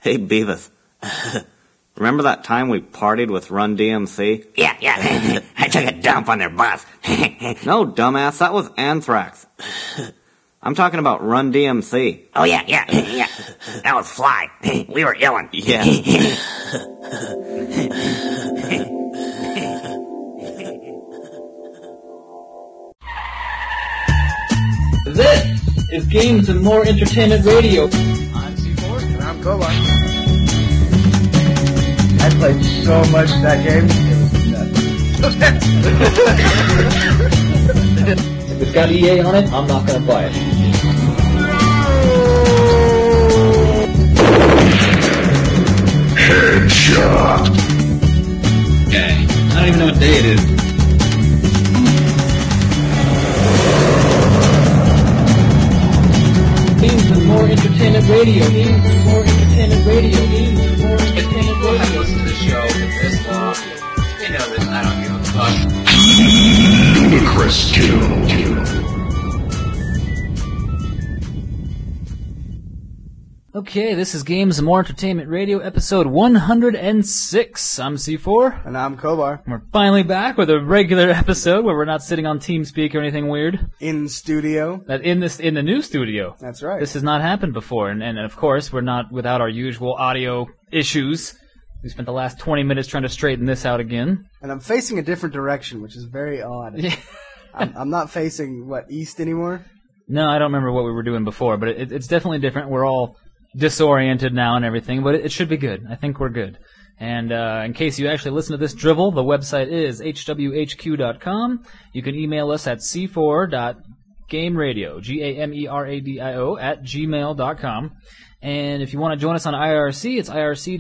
Hey, Beavis. Remember that time we partied with Run DMC? Yeah. I took a dump on their bus. No, dumbass, that was Anthrax. I'm talking about Run DMC. Oh, yeah. That was Fly. We were illin'. Yeah. This is Games and More Entertainment Radio. I'm C4. And I'm Kobar. I played so much that game. It was nuts. If it's got EA on it, I'm not going to buy it. Headshot. Okay. I don't even know what day it is. Games and More Entertainment Radio. Games and More Entertainment Radio. Games and More Entertainment People have Radio. listened to the show this long. They know this. I don't give a fuck. Ludicrous kill. Okay, this is Games and More Entertainment Radio, episode 106. I'm C4. And I'm Kobar. We're finally back with a regular episode where we're not sitting on TeamSpeak or anything weird. In studio. In the new studio. That's right. This has not happened before, and of course we're not without our usual audio issues. We spent the last 20 minutes trying to straighten this out again. And I'm facing a different direction, which is very odd. Yeah. I'm not facing, east anymore? No, I don't remember what we were doing before, but it's definitely different. We're all disoriented now and everything, but it should be good. I think we're good. And in case you actually listen to this drivel, the website is hwhq.com. You can email us at c4.gameradio, GAMERADIO, at gmail.com. And if you want to join us on IRC, it's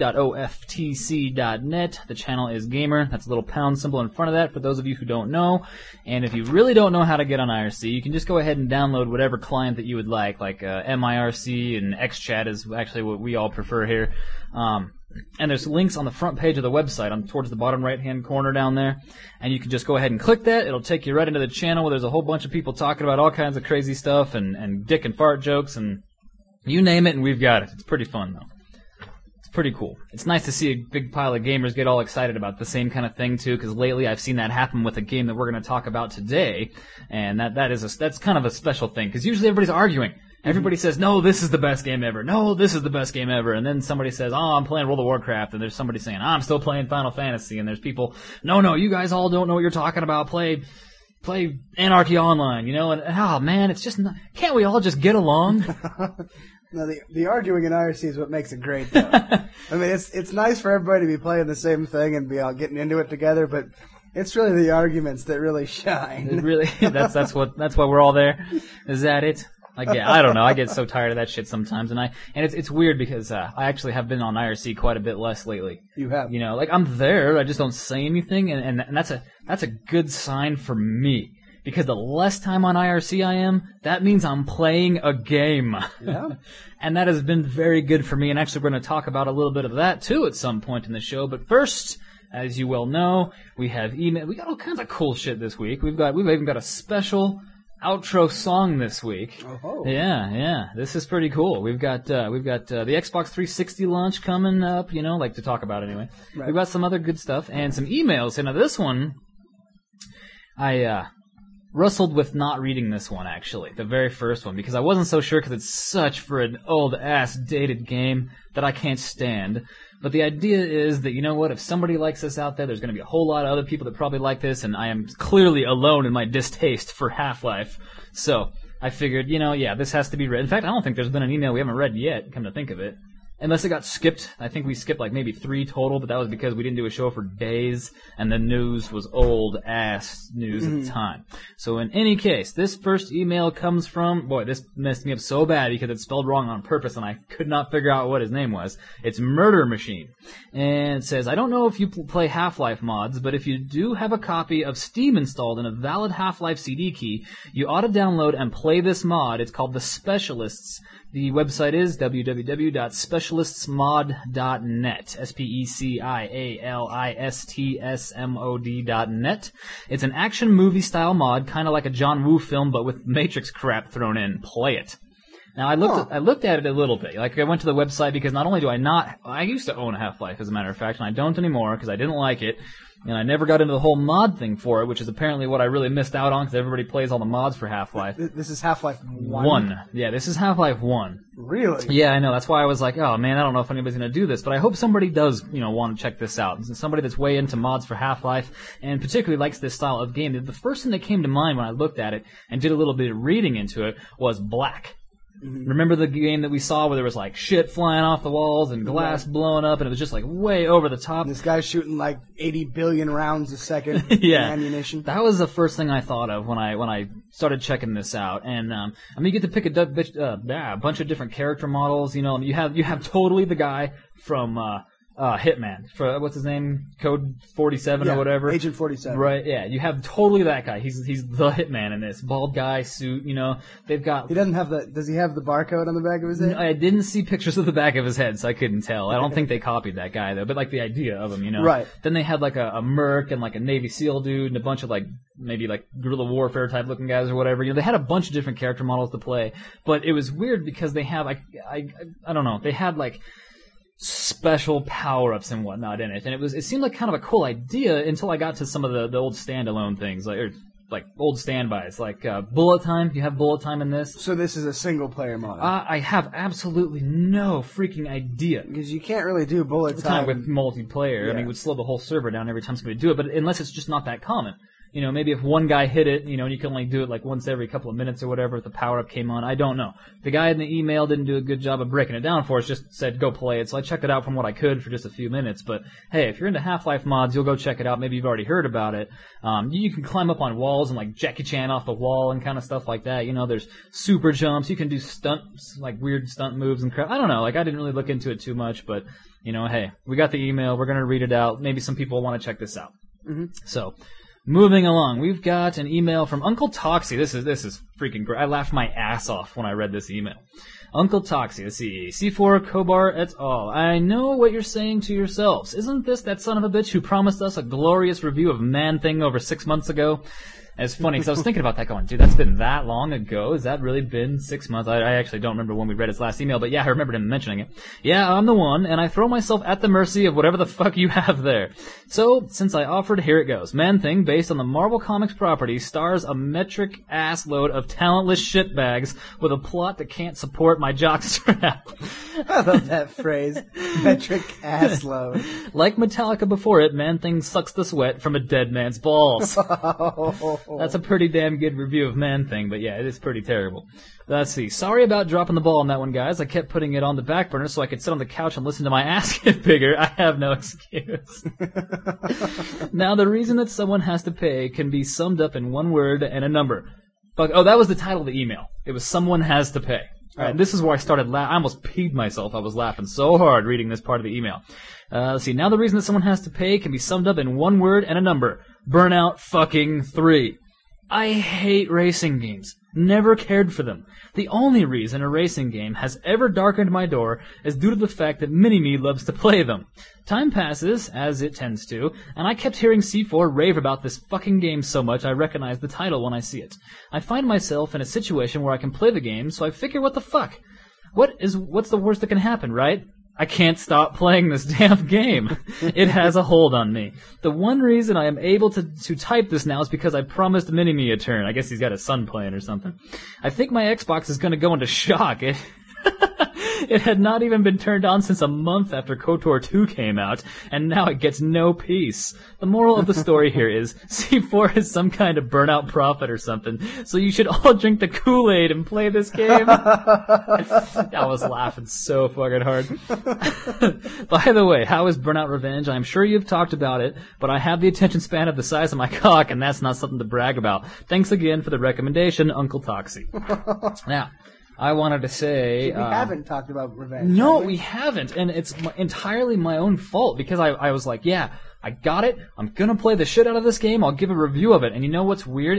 irc.oftc.net. The channel is Gamer. That's a little pound symbol in front of that for those of you who don't know. And if you really don't know how to get on IRC, you can just go ahead and download whatever client that you would like MIRC, and XChat is actually what we all prefer here. And there's links on the front page of the website, towards the bottom right-hand corner down there. And you can just go ahead and click that. It'll take you right into the channel where there's a whole bunch of people talking about all kinds of crazy stuff and dick and fart jokes and you name it, and we've got it. It's pretty fun, though. It's pretty cool. It's nice to see a big pile of gamers get all excited about the same kind of thing, too, because lately I've seen that happen with a game that we're going to talk about today, and that's kind of a special thing, because usually everybody's arguing. Everybody says, no, this is the best game ever. No, this is the best game ever. And then somebody says, oh, I'm playing World of Warcraft, and there's somebody saying, I'm still playing Final Fantasy, and there's people, no, you guys all don't know what you're talking about. Play Anarchy Online, and oh man, it's just not, can't we all just get along? No, the arguing in IRC is what makes it great, though. I mean, it's nice for everybody to be playing the same thing and be all getting into it together, but it's really the arguments that really shine. It really, that's why we're all there. Is that it? I don't know. I get so tired of that shit sometimes, and it's weird because I actually have been on IRC quite a bit less lately. You have, I'm there, I just don't say anything, and that's a good sign for me. Because the less time on IRC I am, that means I'm playing a game. Yeah. And that has been very good for me, and actually we're going to talk about a little bit of that too at some point in the show. But first, as you well know, we have email. We got all kinds of cool shit this week. We've even got a special outro song this week. Oh. Yeah. This is pretty cool. We've got the Xbox 360 launch coming up, to talk about anyway. Right. We've got some other good stuff and some emails. And now this one, I wrestled with not reading this one, actually, the very first one, because I wasn't so sure, because it's such for an old-ass, dated game that I can't stand. But the idea is that, if somebody likes this out there, there's going to be a whole lot of other people that probably like this, and I am clearly alone in my distaste for Half-Life. So I figured, this has to be read. In fact, I don't think there's been an email we haven't read yet, come to think of it. Unless it got skipped. I think we skipped maybe 3 total, but that was because we didn't do a show for days, and the news was old-ass news at the time. So in any case, this first email comes from... Boy, this messed me up so bad because it's spelled wrong on purpose, and I could not figure out what his name was. It's Murder Machine. And it says, I don't know if you play Half-Life mods, but if you do have a copy of Steam installed and a valid Half-Life CD key, you ought to download and play this mod. It's called The Specialists. The website is www.specialistsmod.net, specialistsmod.net. It's an action movie style mod, kind of like a John Woo film, but with Matrix crap thrown in. Play it. Now, I looked at it a little bit. Like, I went to the website because not only do I used to own a Half-Life, as a matter of fact, and I don't anymore because I didn't like it. And I never got into the whole mod thing for it, which is apparently what I really missed out on because everybody plays all the mods for Half-Life. This is Half-Life 1? 1. Yeah, this is Half-Life 1. Really? Yeah, I know. That's why I was like, oh man, I don't know if anybody's going to do this, but I hope somebody does, want to check this out. Somebody that's way into mods for Half-Life and particularly likes this style of game. The first thing that came to mind when I looked at it and did a little bit of reading into it was Black. Mm-hmm. Remember the game that we saw where there was like shit flying off the walls and glass blowing up and it was just like way over the top? And this guy's shooting like 80 billion rounds a second yeah. ammunition. That was the first thing I thought of when I started checking this out. And you get to pick a bunch of different character models. You have totally the guy from Hitman. What's his name? Code 47 or whatever. Agent 47. Right, yeah. You have totally that guy. He's the Hitman in this. Bald guy, suit, They've got... He doesn't have does he have the barcode on the back of his head? I didn't see pictures of the back of his head, so I couldn't tell. I don't think they copied that guy, though. But, like, the idea of him, Right. Then they had, like, a merc and, like, a Navy SEAL dude and a bunch of, like, maybe, like, guerrilla warfare type looking guys or whatever. They had a bunch of different character models to play. But it was weird because they have, I don't know, they had, like... special power-ups and whatnot in it, and it seemed like kind of a cool idea until I got to some of the old standalone things, like old standbys, like bullet time. You have bullet time in this. So this is a single-player mode. I have absolutely no freaking idea because you can't really do bullet time with multiplayer. Yeah. It would slow the whole server down every time somebody do it, but unless it's just not that common. Maybe if one guy hit it, and you can only do it like once every couple of minutes or whatever if the power-up came on. I don't know. The guy in the email didn't do a good job of breaking it down for us, just said go play it. So I checked it out from what I could for just a few minutes. But hey, if you're into Half-Life mods, you'll go check it out. Maybe you've already heard about it. You can climb up on walls and like Jackie Chan off the wall and kind of stuff like that. There's super jumps. You can do stunts, like weird stunt moves and crap. I don't know. Like I didn't really look into it too much, but hey, we got the email. We're going to read it out. Maybe some people want to check this out. Mm-hmm. So... moving along, we've got an email from Uncle Toxie. This is freaking great. I laughed my ass off when I read this email. Uncle Toxie, let's see. C4 Kobar et al. I know what you're saying to yourselves. Isn't this that son of a bitch who promised us a glorious review of Man-Thing over 6 months ago? It's funny, because I was thinking about that going, dude, that's been that long ago? Has that really been 6 months? I actually don't remember when we read his last email, but yeah, I remembered him mentioning it. Yeah, I'm the one, and I throw myself at the mercy of whatever the fuck you have there. So, since I offered, here it goes. Man-Thing, based on the Marvel Comics property, stars a metric ass load of talentless shitbags with a plot that can't support my jockstrap. I love that phrase. Metric ass load. Like Metallica before it, Man-Thing sucks the sweat from a dead man's balls. That's a pretty damn good review of Man-Thing, but yeah, it is pretty terrible. Let's see. Sorry about dropping the ball on that one, guys. I kept putting it on the back burner so I could sit on the couch and listen to my ass get bigger. I have no excuse. Now, the reason that someone has to pay can be summed up in one word and a number. Oh, that was the title of the email. It was Someone Has to Pay. All right, this is where I started I almost peed myself. I was laughing so hard reading this part of the email. Let's see. Now the reason that someone has to pay can be summed up in one word and a number. Burnout fucking 3. I hate racing games. Never cared for them. The only reason a racing game has ever darkened my door is due to the fact that Mini-Me loves to play them. Time passes, as it tends to, and I kept hearing C4 rave about this fucking game so much I recognize the title when I see it. I find myself in a situation where I can play the game, so I figure what the fuck? What's the worst that can happen, right? I can't stop playing this damn game. It has a hold on me. The one reason I am able to type this now is because I promised Mini-Me a turn. I guess he's got his son playing or something. I think my Xbox is going to go into shock. It had not even been turned on since a month after KOTOR 2 came out, and now it gets no peace. The moral of the story here is, C4 is some kind of burnout prophet or something, so you should all drink the Kool-Aid and play this game. I was laughing so fucking hard. By the way, how is Burnout Revenge? I'm sure you've talked about it, but I have the attention span of the size of my cock, and that's not something to brag about. Thanks again for the recommendation, Uncle Toxie. Now, I wanted to say... we haven't talked about Revenge. No, we haven't, and it's entirely my own fault, because I was like, yeah, I got it, I'm gonna play the shit out of this game, I'll give a review of it, and you know what's weird?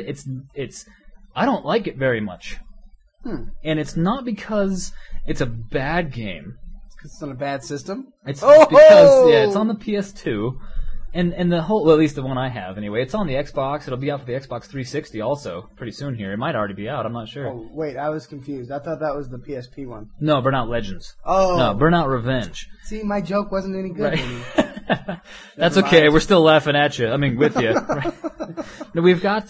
I don't like it very much. And it's not because it's a bad game. It's on a bad system? It's because, yeah, it's on the PS2, And the whole, well, at least the one I have anyway, it's on the Xbox. It'll be out for the Xbox 360 also pretty soon here. It might already be out. I'm not sure. Oh, wait, I was confused. I thought that was the PSP one. No, Burnout Legends. Oh. No, Burnout Revenge. See, my joke wasn't any good. Right. That's okay. We're still laughing at you. I mean, with you. No, we've got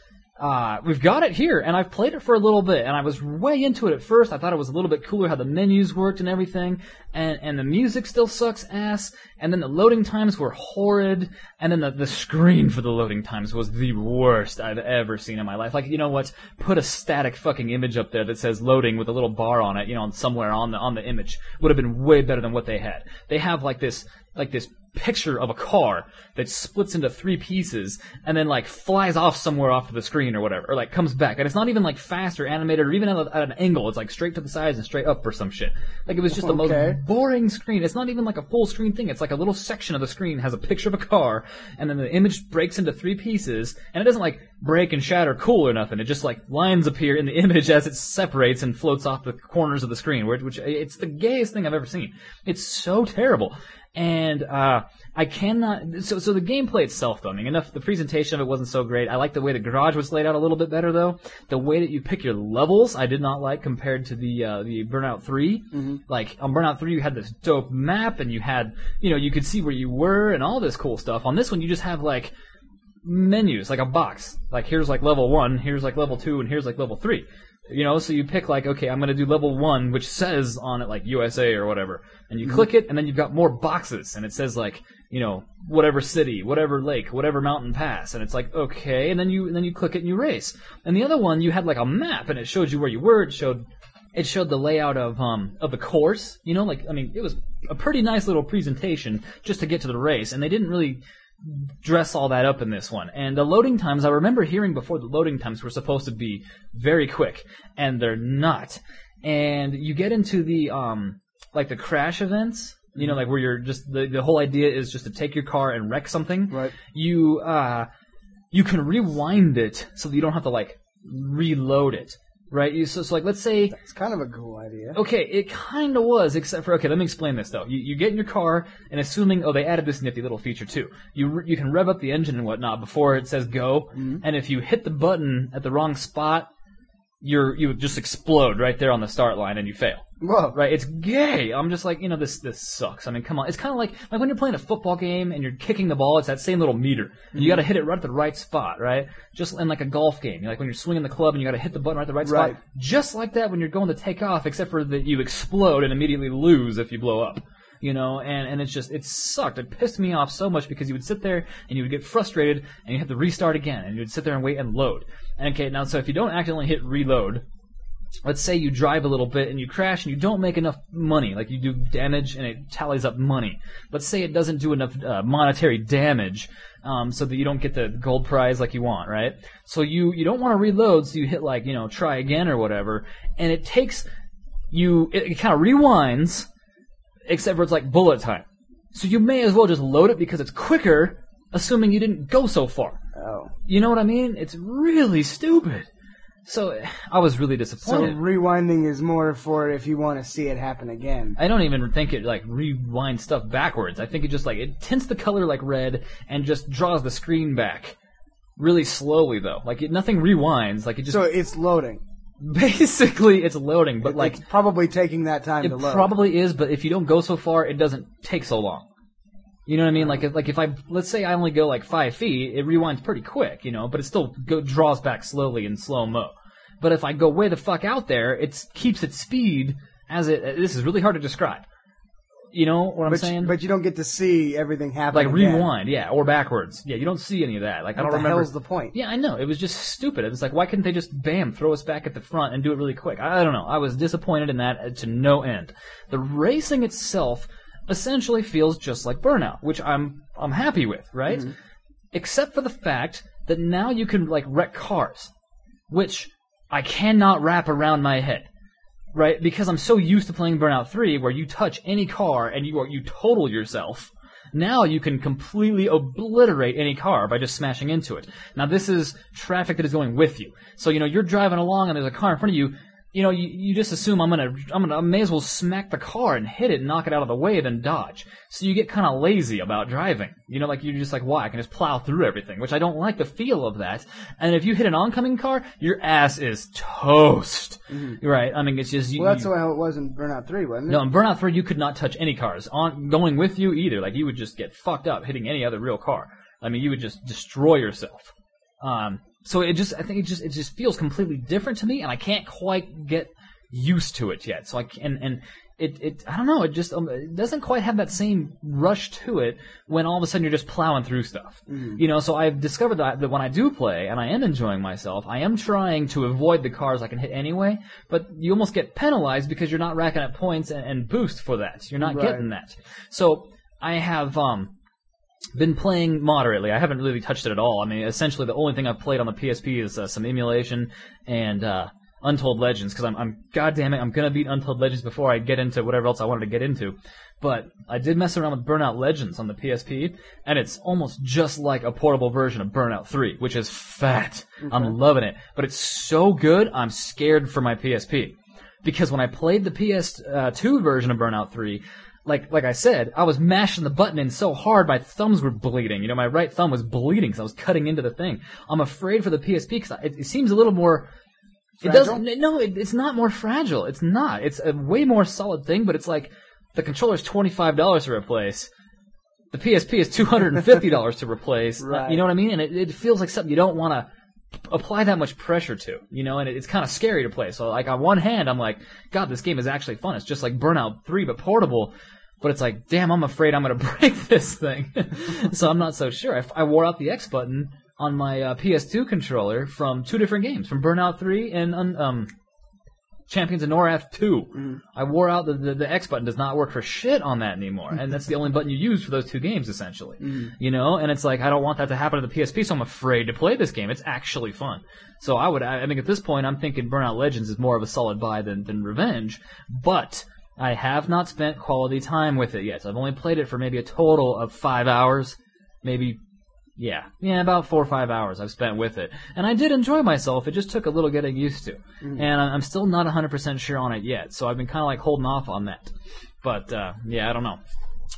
it here, and I've played it for a little bit, and I was way into it at first. I thought it was a little bit cooler how the menus worked and everything, and the music still sucks ass, and then the loading times were horrid, and then the screen for the loading times was the worst I've ever seen in my life. Like, you know what? Put a static fucking image up there that says loading with a little bar on it, you know, somewhere on the image. Would have been way better than what they had. They have like this picture of a car that splits into 3 pieces and then like flies off somewhere off of the screen or whatever, or like comes back, and it's not even like fast or animated or even at an angle. It's like straight to the sides and straight up or some shit. Like, it was just the most boring screen. It's not even like a full screen thing. It's like a little section of the screen has a picture of a car, and then the image breaks into 3 pieces, and it doesn't like break and shatter cool or nothing. It just like lines appear in the image as it separates and floats off the corners of the screen, which it's the gayest thing I've ever seen. It's so terrible. And I cannot. So the gameplay itself, though, I mean, enough. The presentation of it wasn't so great. I like the way the garage was laid out a little bit better, though. The way that you pick your levels, I did not like compared to the Burnout 3. Mm-hmm. Like on Burnout 3, you had this dope map, and you had, you know, you could see where you were and all this cool stuff. On this one, you just have like menus, like a box. Like, here's like level 1, here's like level 2, and here's like level 3. You know, so you pick like, okay, I'm going to do level 1, which says on it like USA or whatever. And you click it, and then you've got more boxes, and it says like, you know, whatever city, whatever lake, whatever mountain pass, and it's like, okay, and then you click it and you race. And the other one, you had like a map, and it showed you where you were. It showed the layout of the course. You know, like, I mean, it was a pretty nice little presentation just to get to the race, and they didn't really dress all that up in this one. And the loading times, I remember hearing before, the loading times were supposed to be very quick, and they're not. And you get into the like the crash events, you know, like where you're just the whole idea is just to take your car and wreck something. Right. You can rewind it so that you don't have to like reload it. Right? So like, let's say... It's kind of a cool idea. Okay, it kind of was, except for... Okay, let me explain this, though. You get in your car, and assuming... Oh, they added this nifty little feature, too. You can rev up the engine and whatnot before it says go, and if you hit the button at the wrong spot, you would just explode right there on the start line, and you fail. Whoa. Right? It's gay. I'm just like, you know, this sucks. I mean, come on. It's kind of like when you're playing a football game and you're kicking the ball, it's that same little meter. And you gotta hit it right at the right spot, right? Just in like a golf game. Like when you're swinging the club and you gotta hit the button right at the right spot. Just like that when you're going to take off, except for that you explode and immediately lose if you blow up. You know, and it's just, it sucked. It pissed me off so much because you would sit there and you would get frustrated and you have to restart again and you would sit there and wait and load. And okay, now so if you don't accidentally hit reload, let's say you drive a little bit and you crash and you don't make enough money, like you do damage and it tallies up money. Let's say it doesn't do enough monetary damage so that you don't get the gold prize like you want, right? So you don't want to reload, so you hit like, you know, try again or whatever, and it takes you, it kind of rewinds, except for it's like bullet time. So you may as well just load it because it's quicker, assuming you didn't go so far. Oh. You know what I mean? It's really stupid. So I was really disappointed. So rewinding is more for if you want to see it happen again. I don't even think it like rewinds stuff backwards. I think it just like it tints the color like red and just draws the screen back really slowly though. Like nothing rewinds. Like it just. So it's loading. Basically, it's loading, but like it's probably taking that time to load. It probably is, but if you don't go so far, it doesn't take so long. You know what I mean? Like if I let's say I only go like 5 feet, it rewinds pretty quick, you know, but it still draws back slowly in slow mo. But if I go way the fuck out there, it keeps its speed as it. This is really hard to describe. You know what I'm saying? But you don't get to see everything happen. Like rewind, yeah, or backwards. Yeah, you don't see any of that. Like I don't remember. What the hell's the point? Yeah, I know. It was just stupid. It was like, why couldn't they just throw us back at the front and do it really quick? I don't know. I was disappointed in that to no end. The racing itself essentially feels just like Burnout, which I'm happy with, right? Mm-hmm. Except for the fact that now you can like wreck cars, which I cannot wrap around my head. Right? Because I'm so used to playing Burnout 3 where you touch any car and you total yourself. Now you can completely obliterate any car by just smashing into it. Now this is traffic that is going with you. So, you know, you're driving along and there's a car in front of you. you know, you just assume I may as well smack the car and hit it and knock it out of the way than dodge. So you get kind of lazy about driving. You know, like you're just like, why? I can just plow through everything, which I don't like the feel of that. And if you hit an oncoming car, your ass is toast. Right? I mean, it's just... Well, that's how it was in Burnout 3, wasn't it? No, in Burnout 3, you could not touch any cars going with you either. Like, you would just get fucked up hitting any other real car. I mean, you would just destroy yourself. So I think it just feels completely different to me, and I can't quite get used to it yet. So I don't know, it just it doesn't quite have that same rush to it when all of a sudden you're just plowing through stuff. You know, so I've discovered that when I do play and I am enjoying myself, I am trying to avoid the cars I can hit anyway, but you almost get penalized because you're not racking up points and boost for that. You're not getting that. So I have been playing moderately. I haven't really touched it at all. I mean, essentially the only thing I've played on the PSP is some emulation and Untold Legends, because I'm goddammit, I'm gonna beat Untold Legends before I get into whatever else I wanted to get into. But I did mess around with Burnout Legends on the PSP, and it's almost just like a portable version of Burnout 3, which is fat. Okay. I'm loving it. But it's so good, I'm scared for my PSP. Because when I played the PS2 version of Burnout 3, like I said, I was mashing the button in so hard my thumbs were bleeding. You know, my right thumb was bleeding because I was cutting into the thing. I'm afraid for the PSP because it seems a little more... It's not more fragile. It's not. It's a way more solid thing, but it's like the controller's $25 to replace. The PSP is $250 to replace. Right. You know what I mean? And it feels like something you don't want to apply that much pressure to, you know, and it's kind of scary to play. So, like, on one hand, I'm like, God, this game is actually fun. It's just like Burnout 3, but portable. But it's like, damn, I'm afraid I'm going to break this thing. So I'm not so sure. I wore out the X button on my PS2 controller from two different games, from Burnout 3 and Champions of Norath 2. I wore out the X button does not work for shit on that anymore, and that's the only button you use for those two games, essentially. You know, and it's like, I don't want that to happen to the PSP, so I'm afraid to play this game. It's actually fun. So I think at this point, I'm thinking Burnout Legends is more of a solid buy than Revenge, but I have not spent quality time with it yet. I've only played it for maybe a total of 5 hours, maybe. Yeah, about 4 or 5 hours I've spent with it. And I did enjoy myself, it just took a little getting used to. And I'm still not 100% sure on it yet, so I've been kind of like holding off on that. But, I don't know.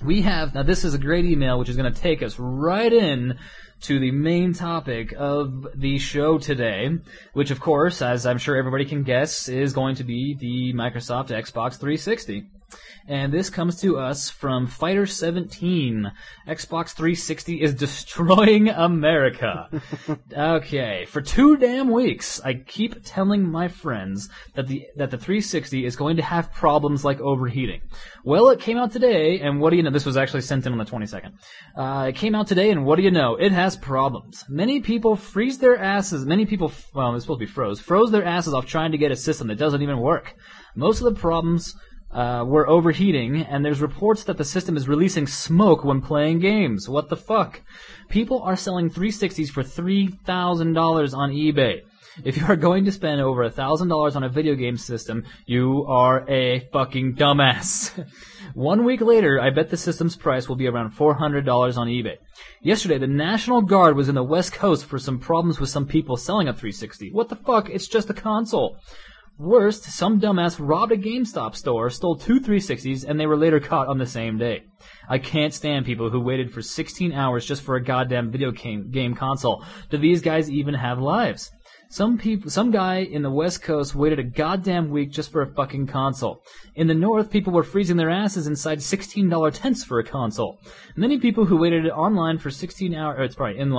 Now this is a great email which is going to take us right in to the main topic of the show today, which of course, as I'm sure everybody can guess, is going to be the Microsoft Xbox 360. And this comes to us from Fighter17. Xbox 360 is destroying America. Okay, for 2 damn weeks, I keep telling my friends that the 360 is going to have problems like overheating. Well, it came out today, and what do you know? This was actually sent in on the 22nd. It came out today, and what do you know? It has problems. Many people freeze their asses. It's supposed to be froze their asses off trying to get a system that doesn't even work. Most of the problems were overheating, and there's reports that the system is releasing smoke when playing games. What the fuck? People are selling 360s for $3,000 on eBay. If you are going to spend over $1,000 on a video game system, you are a fucking dumbass. 1 week later, I bet the system's price will be around $400 on eBay. Yesterday, the National Guard was in the West Coast for some problems with some people selling a 360. What the fuck? It's just a console. Worst, some dumbass robbed a GameStop store, stole 2 360s, and they were later caught on the same day. I can't stand people who waited for 16 hours just for a goddamn video game console. Do these guys even have lives? Some guy in the West Coast waited a goddamn week just for a fucking console. In the North, people were freezing their asses inside $16 tents for a console. Many people who waited online for 16 hours,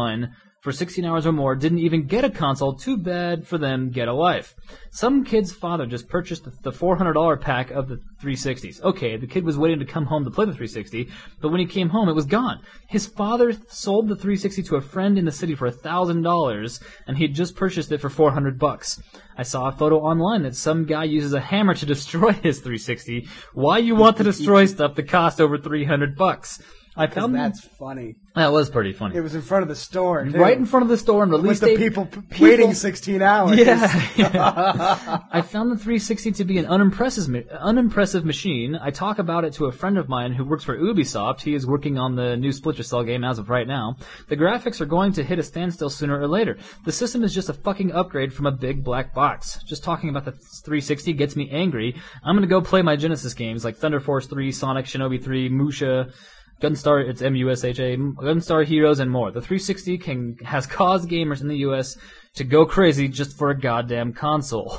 for 16 hours or more didn't even get a console. Too bad for them, get a life. Some kid's father just purchased the $400 pack of the 360s. Okay, the kid was waiting to come home to play the 360, but when he came home, it was gone. His father sold the 360 to a friend in the city for $1,000, and he had just purchased it for $400. I saw a photo online that some guy uses a hammer to destroy his 360. Why you want to destroy stuff that costs over $300? I found That's funny. that was pretty funny. It was in front of the store, too. Right in front of the store and release with the date. people waiting 16 hours. Yeah. I found the 360 to be an unimpressive machine. I talk about it to a friend of mine who works for Ubisoft. He is working on the new Splinter Cell game as of right now. The graphics are going to hit a standstill sooner or later. The system is just a fucking upgrade from a big black box. Just talking about the 360 gets me angry. I'm gonna go play my Genesis games like Thunder Force 3, Sonic, Shinobi 3, Musha, Gunstar, it's M-U-S-H-A, Gunstar Heroes, and more. The 360 has caused gamers in the U.S. to go crazy just for a goddamn console.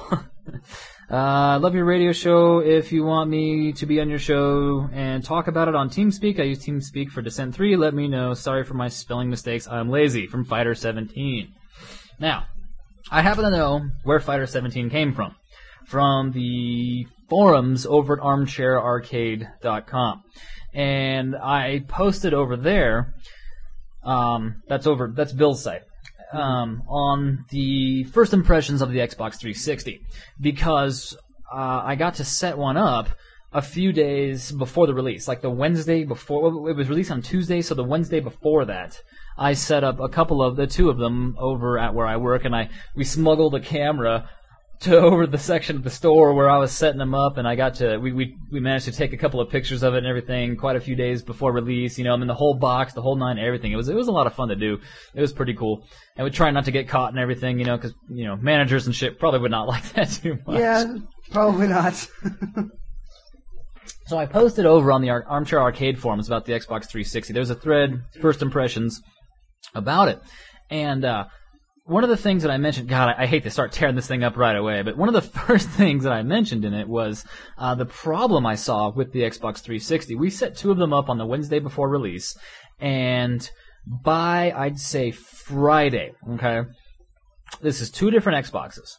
I love your radio show. If you want me to be on your show and talk about it on TeamSpeak, I use TeamSpeak for Descent 3. Let me know. Sorry for my spelling mistakes. I'm lazy. From Fighter 17. Now, I happen to know where Fighter 17 came from. From the forums over at armchairarcade.com. And I posted over there, that's Bill's site, on the first impressions of the Xbox 360, because I got to set one up a few days before the release, like the Wednesday before. It was released on Tuesday, so the Wednesday before that, I set up two of them over at where I work, and we smuggled a camera to over the section of the store where I was setting them up, and we managed to take a couple of pictures of it and everything quite a few days before release, I mean the whole box, the whole nine, everything. It was a lot of fun to do. It was pretty cool. And we try not to get caught and everything, because, managers and shit probably would not like that too much. Yeah, probably not. So I posted over on the Armchair Arcade forums about the Xbox 360. There was a thread, first impressions, about it. And, one of the things that I mentioned, God, I hate to start tearing this thing up right away, but one of the first things that I mentioned in it was the problem I saw with the Xbox 360. We set two of them up on the Wednesday before release, and by, I'd say, Friday, okay, this is two different Xboxes,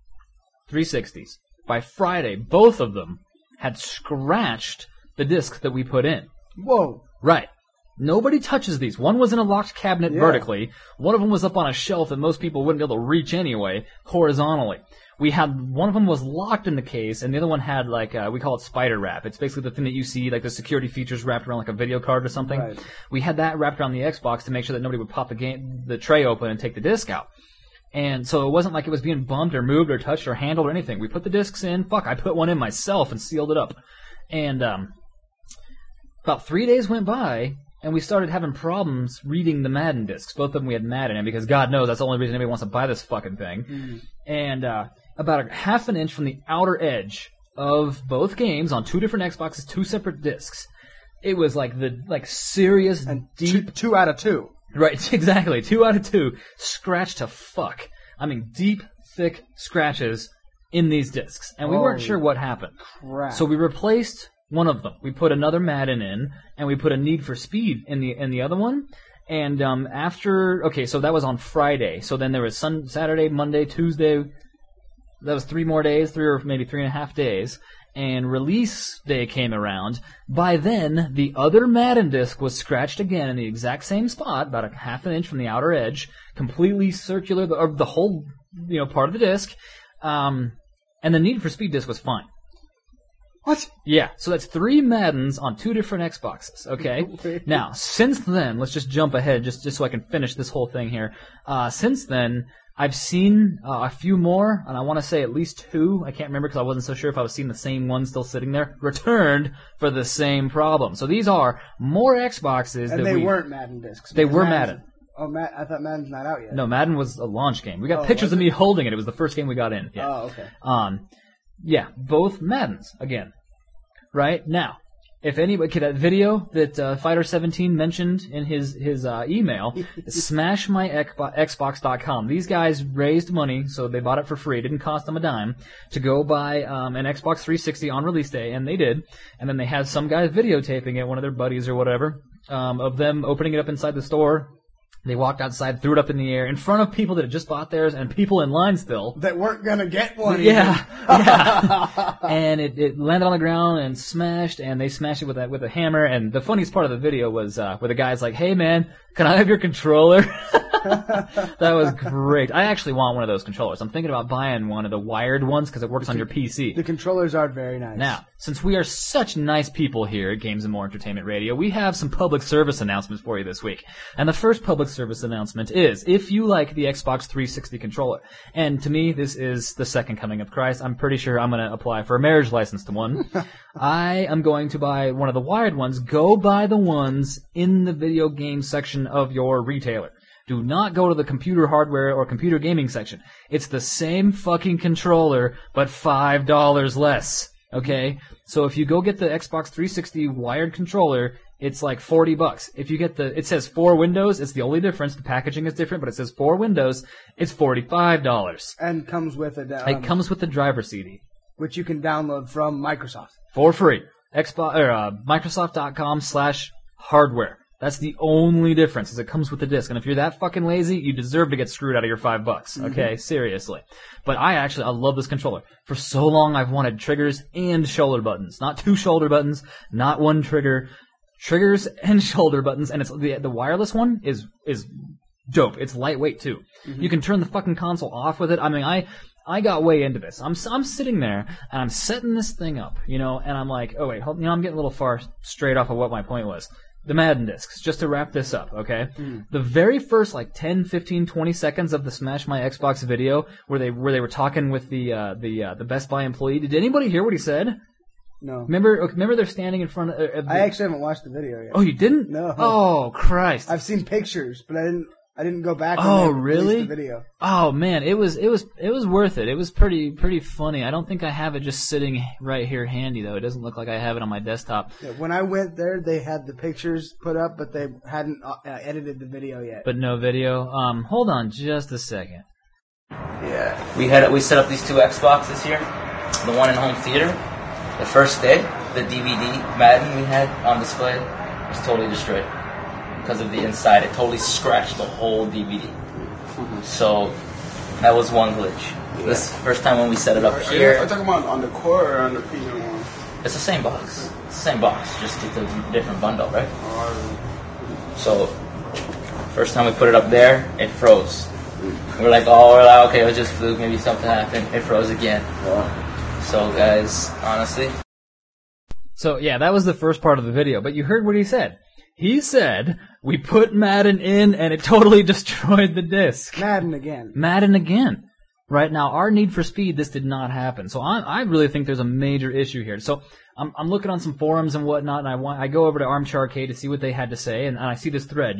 360s. By Friday, both of them had scratched the disc that we put in. Whoa. Right. Nobody touches these. One was in a locked cabinet vertically. One of them was up on a shelf that most people wouldn't be able to reach anyway, horizontally. One of them was locked in the case, and the other one had we call it spider wrap. It's basically the thing that you see, like the security features wrapped around like a video card or something. Right. We had that wrapped around the Xbox to make sure that nobody would pop the tray open and take the disc out. And so it wasn't like it was being bumped or moved or touched or handled or anything. We put the discs in. I put one in myself and sealed it up. And about 3 days went by, and we started having problems reading the Madden discs. Both of them we had Madden in, because God knows that's the only reason anybody wants to buy this fucking thing. Mm-hmm. And about a half an inch from the outer edge of both games on two different Xboxes, two separate discs, it was serious and deep. 2 out of 2. Right, exactly. 2 out of 2. Scratched to fuck. I mean, deep, thick scratches in these discs. And we weren't sure what happened. Crap. So we replaced one of them. We put another Madden in, and we put a Need for Speed in the other one. And so that was on Friday. So then there was Saturday, Monday, Tuesday. That was 3 more days, 3 or maybe 3.5 days. And release day came around. By then, the other Madden disc was scratched again in the exact same spot, about a half an inch from the outer edge, completely circular, or the whole part of the disc. And the Need for Speed disc was fine. What? Yeah, so that's 3 Maddens on 2 different Xboxes, okay? Now, since then, let's just jump ahead just so I can finish this whole thing here. Since then, I've seen a few more, and I want to say at least 2, I can't remember because I wasn't so sure if I was seeing the same one still sitting there, returned for the same problem. So these are more Xboxes. And they weren't Madden discs. They were Madden. Oh, I thought Madden's not out yet. No, Madden was a launch game. We got pictures of me holding it. It was the first game we got in. Yeah. Oh, okay. Yeah, both Maddens, again. Right? Now, if anybody, that video that Fighter 17 mentioned in his email, smashmyxbox.com. These guys raised money, so they bought it for free. It didn't cost them a dime to go buy an Xbox 360 on release day, and they did. And then they had some guy videotaping it, one of their buddies or whatever, of them opening it up inside the store. They walked outside, threw it up in the air in front of people that had just bought theirs and people in line still. That weren't going to get one. Yeah. Yeah. And it landed on the ground and smashed, and they smashed it with a hammer. And the funniest part of the video was where the guy's like, "Hey, man, can I have your controller?" That was great. I actually want one of those controllers. I'm thinking about buying one of the wired ones because it works on your PC. The controllers are very nice. Now, since we are such nice people here at Games and More Entertainment Radio, we have some public service announcements for you this week. And the first public service announcement is, if you like the Xbox 360 controller, and to me, this is the second coming of Christ, I'm pretty sure I'm going to apply for a marriage license to one. I am going to buy one of the wired ones. Go buy the ones in the video game section of your retailer. Do not go to the computer hardware or computer gaming section. It's the same fucking controller, but $5 less. Okay? So if you go get the Xbox 360 wired controller, it's like $40. If you get it says 4 windows, it's the only difference. The packaging is different, but it says 4 windows, it's $45. And comes with it. It comes with the driver CD, which you can download from Microsoft. For free. Microsoft.com/hardware. That's the only difference, is it comes with the disc. And if you're that fucking lazy, you deserve to get screwed out of your $5. Okay? Seriously. But I love this controller. For so long, I've wanted triggers and shoulder buttons. Not 2 shoulder buttons, not 1 trigger. Triggers and shoulder buttons. And it's the wireless one is dope. It's lightweight, too. You can turn the fucking console off with it. I mean, I got way into this. I'm sitting there, and I'm setting this thing up, and I'm like, oh, wait, I'm getting a little far straight off of what my point was. The Madden discs, just to wrap this up, okay? The very first, 10, 15, 20 seconds of the Smash My Xbox video, where they were talking with the Best Buy employee, did anybody hear what he said? No. Remember they're standing in front of... I actually haven't watched the video yet. Oh, you didn't? No. Oh, Christ. I've seen pictures, but I didn't go back and really? release the video. Oh man, it was worth it. It was pretty funny. I don't think I have it just sitting right here handy though. It doesn't look like I have it on my desktop. Yeah, when I went there, they had the pictures put up, but they hadn't edited the video yet. But no video. Hold on just a second. Yeah, we set up these 2 Xboxes here. The one in home theater. The first day, the DVD Madden we had on display was totally destroyed. Because of the inside, it totally scratched the whole DVD. So that was one glitch. Yeah. This first time when we set it up here. Are you talking about on the core or on the premium one? It's the same box. It's the same box, just it's a different bundle, right? So first time we put it up there, it froze. We're like, okay, it was just fluke. Maybe something happened. It froze again. So guys, honestly. So yeah, that was the first part of the video. But you heard what he said. He said, we put Madden in and it totally destroyed the disc. Madden again. Right now, our Need for Speed, this did not happen. So I really think there's a major issue here. So I'm looking on some forums and whatnot, and I go over to Armchair Arcade to see what they had to say, and I see this thread,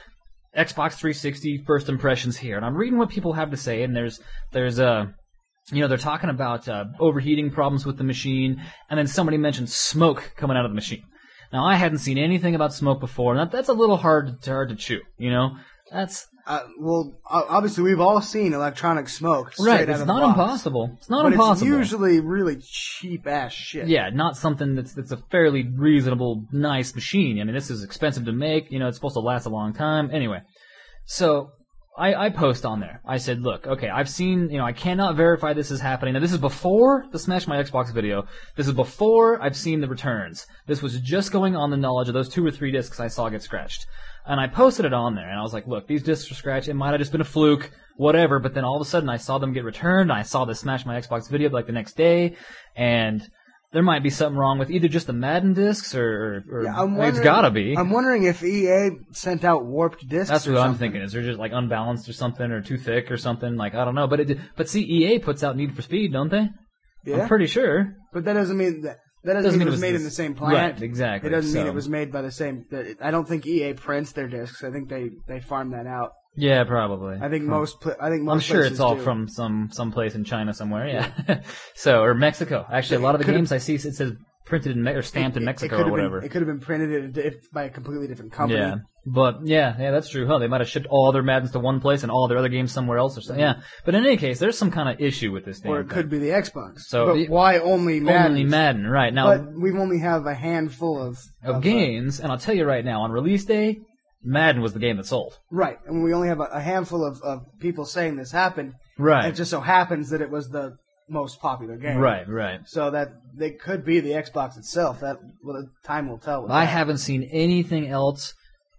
Xbox 360 first impressions here. And I'm reading what people have to say, and there's they're talking about overheating problems with the machine, and then somebody mentioned smoke coming out of the machine. Now, I hadn't seen anything about smoke before, and that's a little hard to chew, That's... obviously, we've all seen electronic smoke. Right, it's not impossible. It's not impossible. It's usually really cheap-ass shit. Yeah, not something that's a fairly reasonable, nice machine. I mean, this is expensive to make. It's supposed to last a long time. Anyway, so... I post on there. I said, look, okay, I've seen, I cannot verify this is happening. Now, this is before the Smash My Xbox video. This is before I've seen the returns. This was just going on the knowledge of those 2 or 3 discs I saw get scratched. And I posted it on there, and I was like, look, these discs are scratched. It might have just been a fluke, whatever. But then all of a sudden, I saw them get returned. And I saw the Smash My Xbox video the next day, and... there might be something wrong with either just the Madden discs or it's gotta be. I'm wondering if EA sent out warped discs. That's what I'm thinking. Is they're just unbalanced or something, or too thick or something? I don't know. But see, EA puts out Need for Speed, don't they? Yeah. I'm pretty sure. But that doesn't mean that. That doesn't mean it was made in the same plant. Right, exactly. It doesn't mean it was made by the same. I don't think EA prints their discs. I think they farm that out. Yeah, probably. I think most. I'm sure it's all from some place in China somewhere. Yeah. So or Mexico. Actually, a lot of the games I see it says printed in or stamped in Mexico or whatever. It could have been printed by a completely different company. Yeah. But yeah, that's true. Huh? They might have shipped all their Maddens to one place and all their other games somewhere else or something. Yeah. But in any case, there's some kind of issue with this thing. Or it could be the Xbox. So but why only Madden? Only Madden, right now. But we only have a handful of games, and I'll tell you right now, on release day, Madden was the game that sold. Right, and we only have a handful of people saying this happened. Right. It just so happens that it was the most popular game. Right. So that they could be the Xbox itself. Time will tell. I haven't seen anything else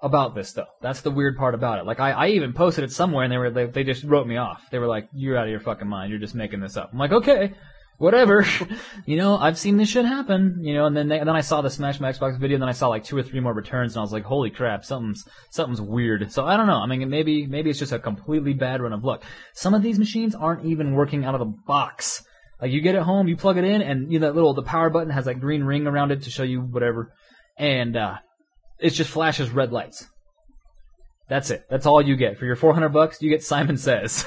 about this though. That's the weird part about it. Like I even posted it somewhere and they just wrote me off. They were like, "You're out of your fucking mind. You're just making this up." I'm like, "Okay, whatever." I've seen this shit happen. And then I saw the Smash My Xbox video, and then I saw like 2 or 3 more returns, and I was like, "Holy crap, something's weird." So I don't know. I mean, maybe it's just a completely bad run of luck. Some of these machines aren't even working out of the box. Like you get it home, you plug it in, and the power button has that green ring around it to show you whatever, and it just flashes red lights. That's it. That's all you get. For your $400, you get Simon Says.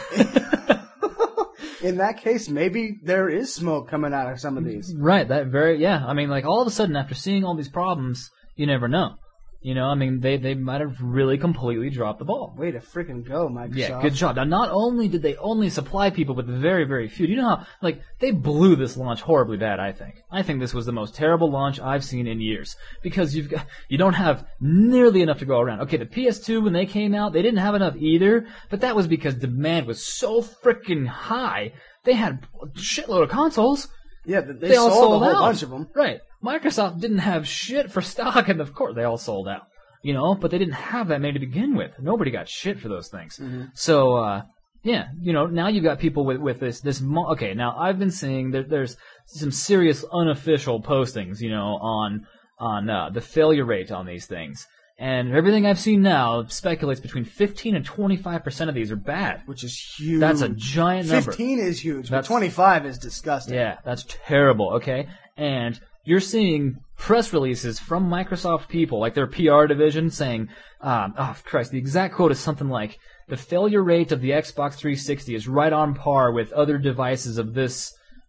In that case, maybe there is smoke coming out of some of these. Right. I mean, like, all of a sudden, after seeing all these problems, you never know. I mean, they might have really completely dropped the ball. Way to freaking go, Microsoft. Yeah, good job. Now, not only did they only supply people with very, very few, you know how, like, they blew this launch horribly bad, I think. I think this was the most terrible launch I've seen in years. Because you don't have nearly enough to go around. Okay, the PS2, when they came out, they didn't have enough either, but that was because demand was so freaking high. They had a shitload of consoles. Yeah, they all sold a whole bunch of them. Right. Microsoft didn't have shit for stock, and of course they all sold out. But they didn't have that many to begin with. Nobody got shit for those things. Mm-hmm. So, now you've got people with this. Okay, now I've been seeing there's some serious unofficial postings, on the failure rate on these things. And everything I've seen now speculates between 15 and 25% of these are bad. Which is huge. That's a giant number. 15 is huge, but 25 is disgusting. Yeah, that's terrible, okay? And you're seeing press releases from Microsoft people, like their PR division, saying, the exact quote is something like, "The failure rate of the Xbox 360 is right on par with other devices of this,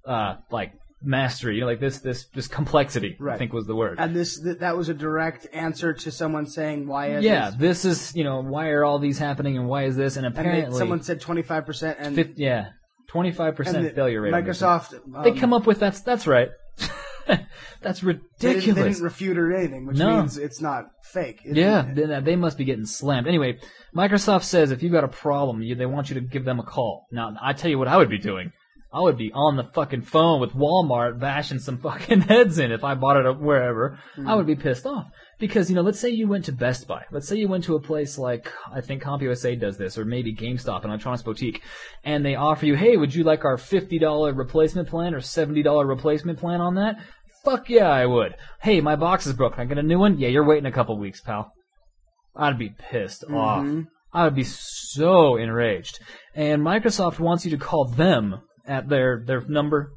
mastery, this complexity," right. I think was the word. And that was a direct answer to someone saying, why is this is, why are all these happening and why is this? And apparently... someone said 25% and... 25% failure rate. Microsoft... they come up with, that's right. That's ridiculous. They didn't refute or anything, which means it's not fake. They must be getting slammed. Anyway, Microsoft says if you've got a problem, they want you to give them a call. Now, I tell you what I would be doing. I would be on the fucking phone with Walmart bashing some fucking heads in if I bought it wherever. I would be pissed off. Because, let's say you went to Best Buy. Let's say you went to a place like, I think CompUSA does this, or maybe GameStop, an electronics boutique, and they offer you, "Hey, would you like our $50 replacement plan or $70 replacement plan on that?" Fuck yeah, I would. "Hey, my box is broken. I get a new one?" "Yeah, you're waiting a couple weeks, pal." I'd be pissed off. I would be so enraged. And Microsoft wants you to call them at their number,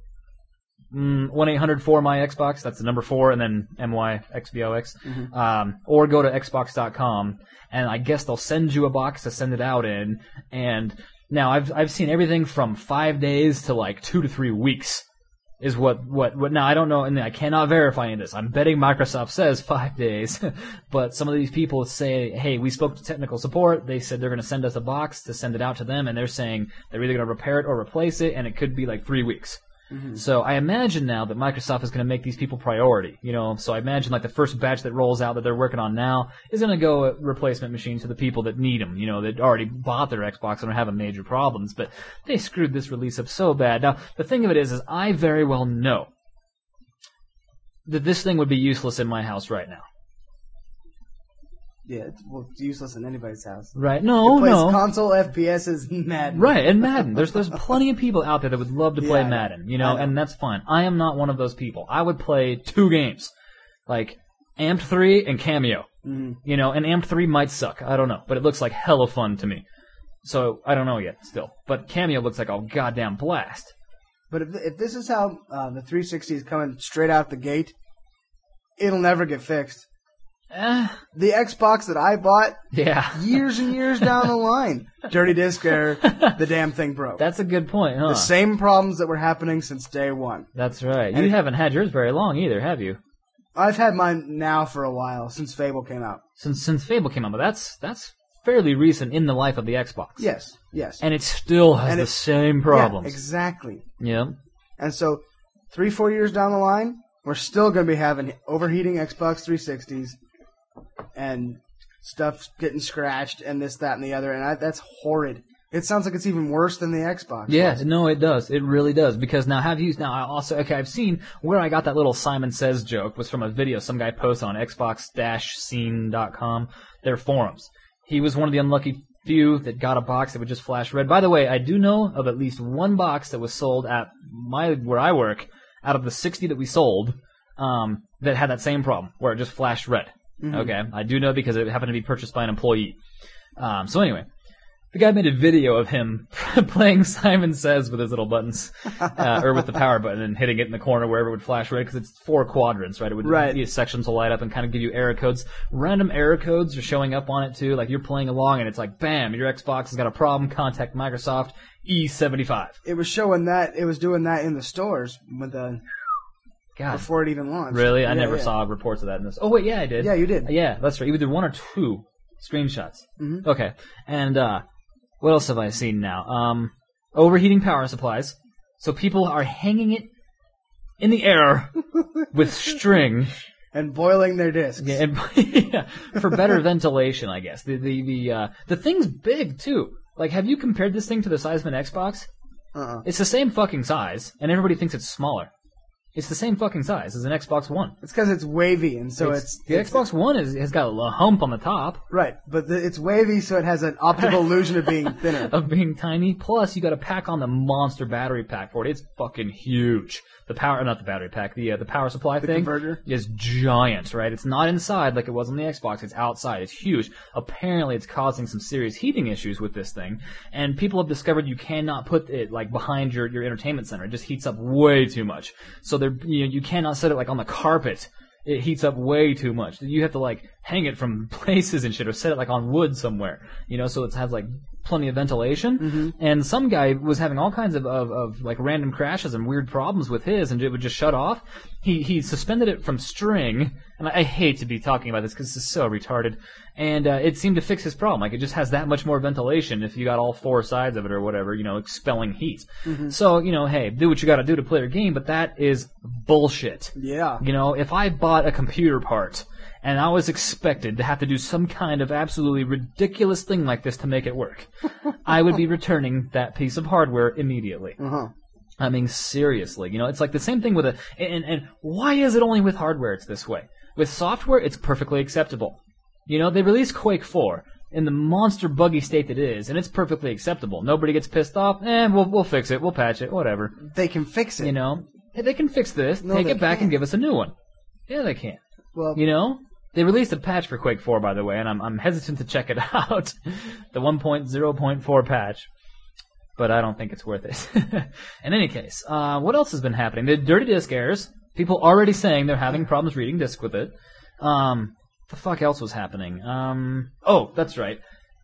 1-800-4MY-XBOX, that's the number 4, and then MYXBOX, or go to Xbox.com, and I guess they'll send you a box to send it out in, and now I've seen everything from 5 days to like 2 to 3 weeks, is what now I don't know, and I cannot verify any of this. I'm betting Microsoft says 5 days, but some of these people say, "Hey, we spoke to technical support, they said they're going to send us a box to send it out to them, and they're saying they're either going to repair it or replace it, and it could be like 3 weeks." So I imagine now that Microsoft is going to make these people priority, so I imagine like the first batch that rolls out that they're working on now is going to go a replacement machine to the people that need them, that already bought their Xbox and are having major problems, but they screwed this release up so bad. Now, the thing of it is I very well know that this thing would be useless in my house right now. Yeah, it's useless in anybody's house. Right? No. Console FPS's Madden. Right, and Madden. There's plenty of people out there that would love to play Madden, and that's fine. I am not one of those people. I would play 2 games, like Amped 3 and Cameo. And Amped 3 might suck. I don't know, but it looks like hella fun to me. So I don't know yet, still. But Cameo looks like a goddamn blast. But if this is how the 360 is coming straight out the gate, it'll never get fixed. The Xbox that I bought years and years down the line, dirty disk error, the damn thing broke. That's a good point, huh? The same problems that were happening since day one. That's right. And you haven't had yours very long either, have you? I've had mine now for a while, since Fable came out. Since Fable came out, but that's fairly recent in the life of the Xbox. Yes. And it still has the same problems. Yeah, exactly. Yeah. And so, 3-4 years down the line, we're still going to be having overheating Xbox 360s, and stuff getting scratched, and this, that, and the other, and that's horrid. It sounds like it's even worse than the Xbox. Yeah, was. no, it does. It really does. Because now I also, I've seen where I got that little Simon Says joke was from a video some guy posted on Xbox-scene.com, their forums. He was one of the unlucky few that got a box that would just flash red. By the way, I do know of at least one box that was sold at where I work, out of the 60 that we sold, that had that same problem, where it just flashed red. Mm-hmm. Okay? I do know because it happened to be purchased by an employee. So anyway, the guy made a video of him playing Simon Says with his little buttons, or with the power button and hitting it in the corner wherever it would flash red, because it's 4 quadrants, right? It would sections will light up and kind of give you error codes. Random error codes are showing up on it too, like you're playing along and it's like, bam, your Xbox has got a problem, contact Microsoft E75. It was showing that, it was doing that in the stores with the... God. Before it even launched. Really? I never saw reports of that in this. Oh wait, yeah, I did. Yeah, you did. Yeah, that's right. Either 1 or 2 screenshots. Mm-hmm. Okay. And, what else have I seen now? Overheating power supplies. So people are hanging it in the air with string. And boiling their discs. Yeah, for better ventilation, I guess. The thing's big, too. Like, have you compared this thing to the size of an Xbox? It's the same fucking size, and everybody thinks it's smaller. It's the same fucking size as an Xbox One. It's because it's wavy, and so the Xbox One has got a hump on the top. Right, but it's wavy, so it has an optical illusion of being thinner. Of being tiny. Plus, you got to pack on the monster battery pack for it. It's fucking huge. The power, not the battery pack, the power supply thing converter is giant, right? It's not inside like it was on the Xbox. It's outside. It's huge. Apparently, it's causing some serious heating issues with this thing, and people have discovered you cannot put it like behind your entertainment center. It just heats up way too much. So you cannot set it like on the carpet. It heats up way too much. You have to like hang it from places and shit, or set it like on wood somewhere, so it has like plenty of ventilation. Mm-hmm. And some guy was having all kinds of like random crashes and weird problems with his, and it would just shut off. He suspended it from string, and I hate to be talking about this because this is so retarded. And it seemed to fix his problem. Like, it just has that much more ventilation if you got all 4 sides of it or whatever, expelling heat. Mm-hmm. So, hey, do what you gotta do to play your game, but that is bullshit. Yeah. If I bought a computer part and I was expected to have to do some kind of absolutely ridiculous thing like this to make it work, I would be returning that piece of hardware immediately. Uh-huh. I mean, seriously. It's like the same thing with and why is it only with hardware it's this way? With software, it's perfectly acceptable. They released Quake 4 in the monster buggy state that it is, and it's perfectly acceptable. Nobody gets pissed off. We'll fix it. We'll patch it. Whatever. They can fix it. Hey, they can fix this. No, take they it back can't. and give us a new one. Yeah, they can. Well, They released a patch for Quake 4, by the way, and I'm hesitant to check it out. The 1.0.4 patch. But I don't think it's worth it. In any case, what else has been happening? The Dirty Disk errors. People already saying they're having problems reading disk with it. The fuck else was happening? Oh, that's right.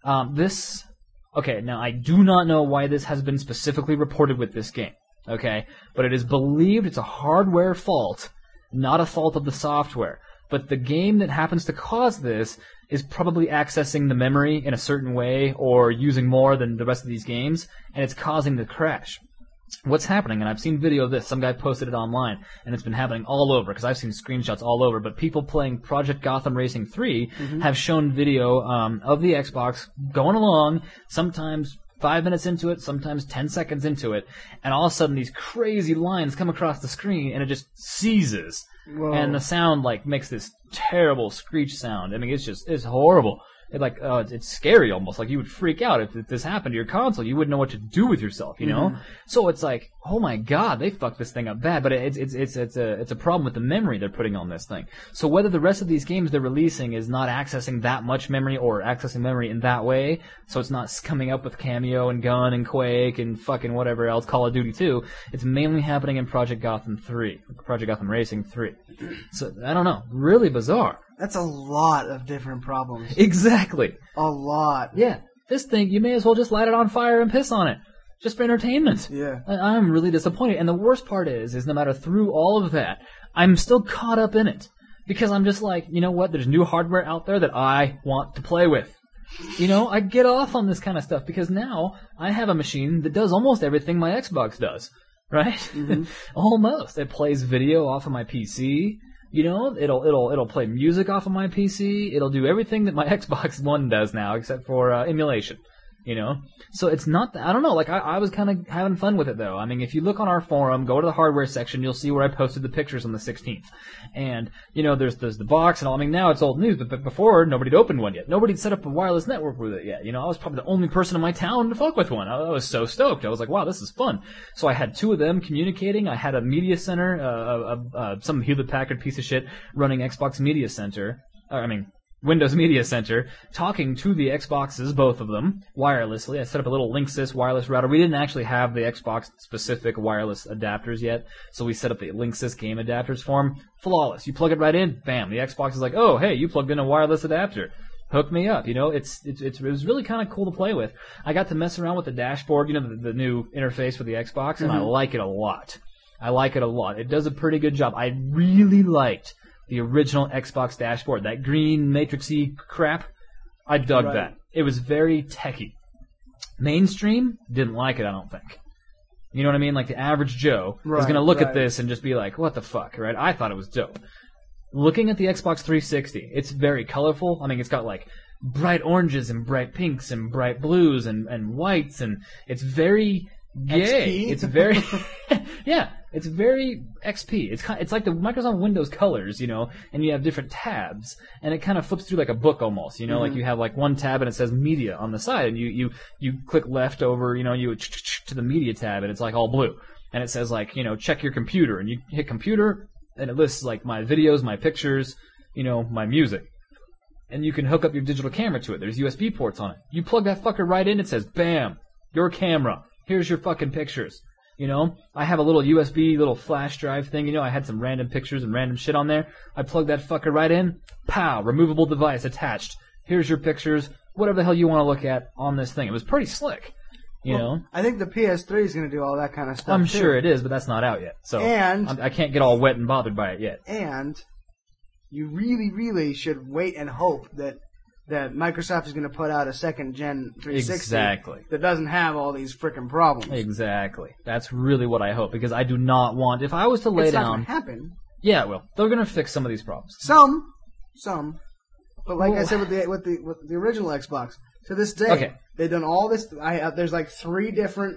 Okay, now I do not know why this has been specifically reported with this game. Okay? But it is believed it's a hardware fault, not a fault of the software. But the game that happens to cause this is probably accessing the memory in a certain way or using more than the rest of these games, and it's causing the crash. What's happening, and I've seen video of this, some guy posted it online, and it's been happening all over, because I've seen screenshots all over, but people playing Project Gotham Racing 3 have shown video of the Xbox going along, sometimes 5 minutes into it, sometimes 10 seconds into it, and all of a sudden these crazy lines come across the screen, and it just seizes. Whoa. And the sound makes this terrible screech sound. I mean, it's horrible. It's scary almost. Like, you would freak out if this happened to your console. You wouldn't know what to do with yourself, Mm-hmm. So it's like, oh my god, they fucked this thing up bad. But it's a problem with the memory they're putting on this thing. So whether the rest of these games they're releasing is not accessing that much memory or accessing memory in that way, so it's not coming up with Cameo and Gun and Quake and fucking whatever else, Call of Duty 2, it's mainly happening in Project Gotham Racing 3. So, I don't know. Really bizarre. That's a lot of different problems. Exactly. A lot. Yeah. This thing, you may as well just light it on fire and piss on it. Just for entertainment. Yeah. I'm really disappointed. And the worst part is no matter through all of that, I'm still caught up in it. Because I'm just like, you know what? There's new hardware out there that I want to play with. I get off on this kind of stuff because now I have a machine that does almost everything my Xbox does. Right? Mm-hmm. Almost. It plays video off of my PC. It'll play music off of my PC. It'll do everything that my Xbox One does now, except for emulation. You know? So it's not, I don't know, like I was kind of having fun with it though. I mean, if you look on our forum, go to the hardware section, you'll see where I posted the pictures on the 16th. And, you know, there's the box and all. I mean, now it's old news, but before, nobody'd opened one yet. Nobody'd set up a wireless network with it yet. You know, I was probably the only person in my town to fuck with one. I was so stoked. I was like, wow, this is fun. So I had 2 of them communicating. I had a media center, some Hewlett-Packard piece of shit running Xbox Media Center. Windows Media Center, talking to the Xboxes, both of them, wirelessly. I set up a little Linksys wireless router. We didn't actually have the Xbox-specific wireless adapters yet, so we set up the Linksys game adapters for them. Flawless. You plug it right in, bam. The Xbox is like, oh, hey, you plugged in a wireless adapter. Hook me up. You know, it was really kind of cool to play with. I got to mess around with the dashboard, you know, the new interface for the Xbox, and I like it a lot. It does a pretty good job. I really liked the original Xbox dashboard, that green matrixy crap. I dug that. It was very techy. Mainstream didn't like it, I don't think. You know what I mean? Like the average Joe is going to look at this and just be like, what the fuck, right? I thought it was dope. Looking at the Xbox 360, it's very colorful. I mean, it's got like bright oranges and bright pinks and bright blues and whites, and it's very gay. XP? It's very, yeah, it's very XP. It's like the Microsoft Windows colors, you know, and you have different tabs, and it kind of flips through like a book almost, you know, like you have like one tab and it says media on the side, and you click left over, you know, you to the media tab, and it's like all blue, and it says like, you know, check your computer, and you hit computer, and it lists like my videos, my pictures, you know, my music. And you can hook up your digital camera to it. There's USB ports on it. You plug that fucker right in, it says, bam, your camera. Here's your fucking pictures. You know, I have a little USB, little flash drive thing, you know, I had some random pictures and random shit on there. I plugged that fucker right in, pow, removable device attached. Here's your pictures, whatever the hell you want to look at on this thing. It was pretty slick, you know. I think the PS3 is going to do all that kind of stuff, I'm too. sure it is, but that's not out yet. So I can't get all wet and bothered by it yet. And you really, really should wait and hope that Microsoft is going to put out a second-gen 360 Exactly. that doesn't have all these frickin' problems. Exactly. That's really what I hope, because I do not want... If I was to lay It's down... not going to happen. Yeah, it will. They're going to fix some of these problems. Some. But like I said with the original Xbox, to this day, they've done all this. There's like 3 different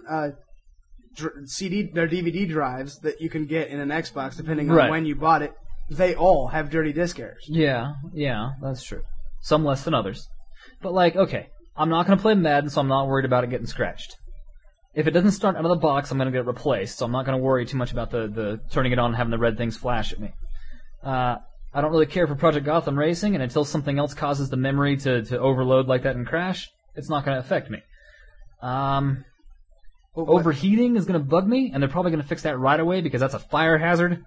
CD or DVD drives that you can get in an Xbox, depending on when you bought it. They all have dirty disk errors. Yeah, that's true. Some less than others. But like, okay, I'm not going to play Madden, so I'm not worried about it getting scratched. If it doesn't start out of the box, I'm going to get it replaced, so I'm not going to worry too much about the turning it on and having the red things flash at me. I don't really care for Project Gotham Racing, and until something else causes the memory to overload like that and crash, it's not going to affect me. Overheating is going to bug me, and they're probably going to fix that right away because that's a fire hazard.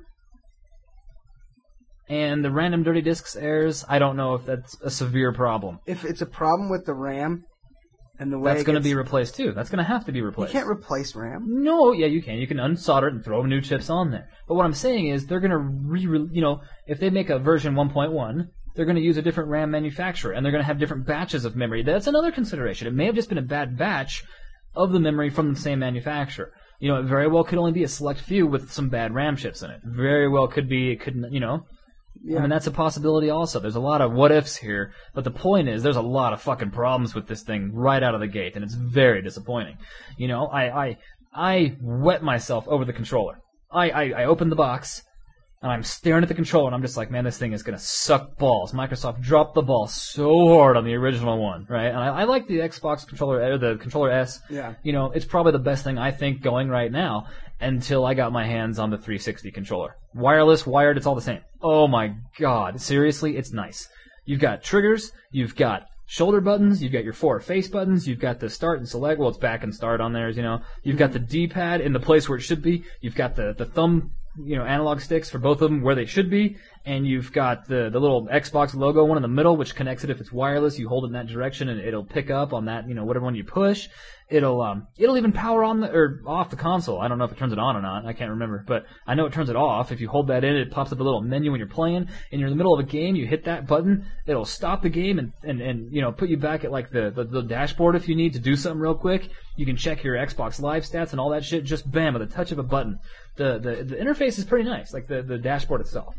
And the random dirty disks errors, I don't know if that's a severe problem. If it's a problem with the RAM and the way that's going to be replaced too. That's going to have to be replaced. You can't replace RAM. No, yeah, you can. You can unsolder it and throw new chips on there. But what I'm saying is they're going to if they make a version 1.1, they're going to use a different RAM manufacturer, and they're going to have different batches of memory. That's another consideration. It may have just been a bad batch of the memory from the same manufacturer. You know, it very well could only be a select few with some bad RAM chips in it. Very well could be, it couldn't, you know. Yeah. I mean, that's a possibility also. There's a lot of what-ifs here, but the point is there's a lot of fucking problems with this thing right out of the gate, and it's very disappointing. You know, I wet myself over the controller. I opened the box, and I'm staring at the controller, and I'm just like, man, this thing is going to suck balls. Microsoft dropped the ball so hard on the original one, right? And I like the Xbox controller, or the Controller S. Yeah. You know, it's probably the best thing I think going right now until I got my hands on the 360 controller. Wireless, wired, it's all the same. Oh my god. Seriously, it's nice. You've got triggers, you've got shoulder buttons, you've got your 4 face buttons, you've got the start and select, well, it's back and start on there, you know. You've got the D-pad in the place where it should be. You've got the thumb, you know, analog sticks for both of them where they should be, and you've got the little Xbox logo one in the middle, which connects it if it's wireless. You hold it in that direction, and it'll pick up on that, you know, whatever one you push. It'll even power on or off the console. I don't know if it turns it on or not. I can't remember, but I know it turns it off. If you hold that in, it pops up a little menu when you're playing, and you're in the middle of a game. You hit that button, it'll stop the game and you know, put you back at like the dashboard if you need to do something real quick. You can check your Xbox Live stats and all that shit. Just bam, with a touch of a button. The interface is pretty nice. Like the dashboard itself is actually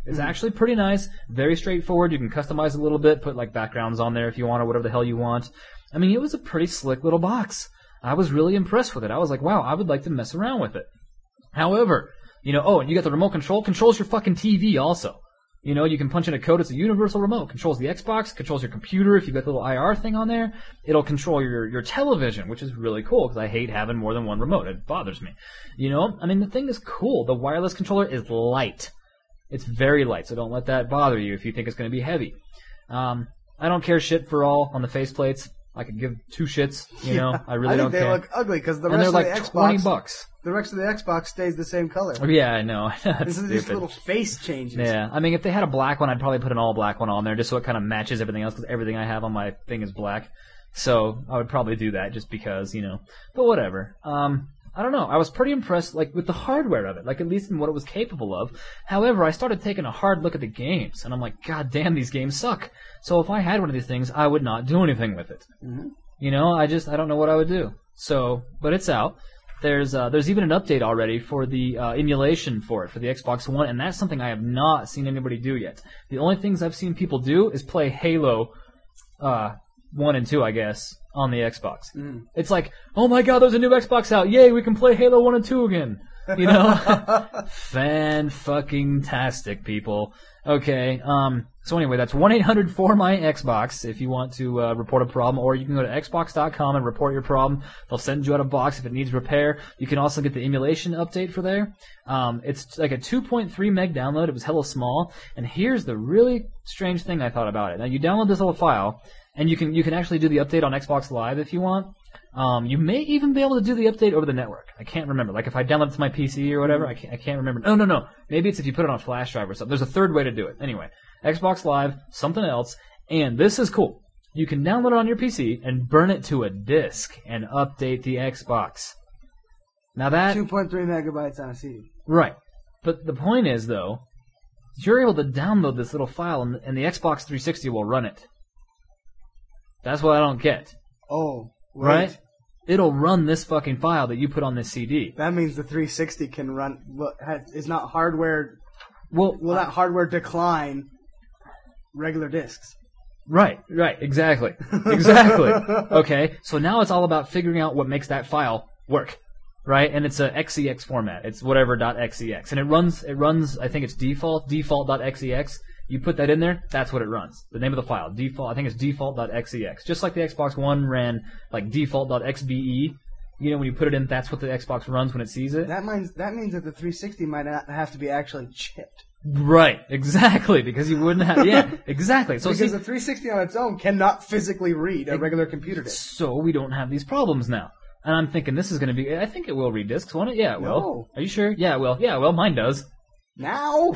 actually pretty nice, very straightforward. You can customize a little bit, put like backgrounds on there if you want or whatever the hell you want. I mean, it was a pretty slick little box. I was really impressed with it. I was like, wow, I would like to mess around with it. However, and you got the remote control. Controls your fucking TV also. You can punch in a code. It's a universal remote. Controls the Xbox, controls your computer. If you've got the little IR thing on there, it'll control your television, which is really cool because I hate having more than one remote. It bothers me. I mean, the thing is cool. The wireless controller is light. It's very light, so don't let that bother you if you think it's going to be heavy. I don't care shit for all on the faceplates. I could give two shits, I really don't care. They look ugly because the and rest of the they're Xbox, like $20. The rest of the Xbox stays the same color. Oh, yeah, I know. This is these little face changes. Yeah, I mean, if they had a black one, I'd probably put an all black one on there just so it kind of matches everything else because everything I have on my thing is black. So I would probably do that just because, But whatever. I don't know. I was pretty impressed, with the hardware of it, at least in what it was capable of. However, I started taking a hard look at the games, and I'm like, God damn, these games suck. So if I had one of these things, I would not do anything with it. Mm-hmm. I don't know what I would do. So, but it's out. There's even an update already for the emulation for it, for the Xbox One, and that's something I have not seen anybody do yet. The only things I've seen people do is play Halo 1 and 2, I guess, on the Xbox. Mm. It's like, oh my god, there's a new Xbox out. Yay, we can play Halo 1 and 2 again. Fan-fucking-tastic, people. Okay, so anyway, that's 1-800-4MY-XBOX if you want to report a problem, or you can go to xbox.com and report your problem. They'll send you out a box if it needs repair. You can also get the emulation update for there. It's like a 2.3 meg download. It was hella small. And here's the really strange thing I thought about it. Now, you download this little file, and you can actually do the update on Xbox Live if you want. You may even be able to do the update over the network. I can't remember. If I download it to my PC or whatever, I can't remember. No. Maybe it's if you put it on a flash drive or something. There's a third way to do it. Anyway, Xbox Live, something else, and this is cool. You can download it on your PC and burn it to a disk and update the Xbox. Now that 2.3 megabytes on a CD. Right. But the point is, though, you're able to download this little file and the Xbox 360 will run it. That's what I don't get. Oh. Right? It'll run this fucking file that you put on this CD. That means the 360 can run. Is not hardware. Will that hardware decline regular discs? Right. Exactly. Okay. So now it's all about figuring out what makes that file work. Right? And it's a XEX format. It's whatever .xex. And it runs, I think it's default.xex. You put that in there, that's what it runs. The name of the file, default, I think it's default.xex. Just like the Xbox One ran default.xbe. When you put it in, that's what the Xbox runs when it sees it. That means that the 360 might not have to be actually chipped. Right, exactly, because you wouldn't have, yeah, exactly. So because the 360 on its own cannot physically read a regular computer disc. So we don't have these problems now. And I'm thinking this is going to be, I think it will read discs, won't it? Yeah, it will. No. Are you sure? Yeah, it will. Yeah, well, mine does. Now?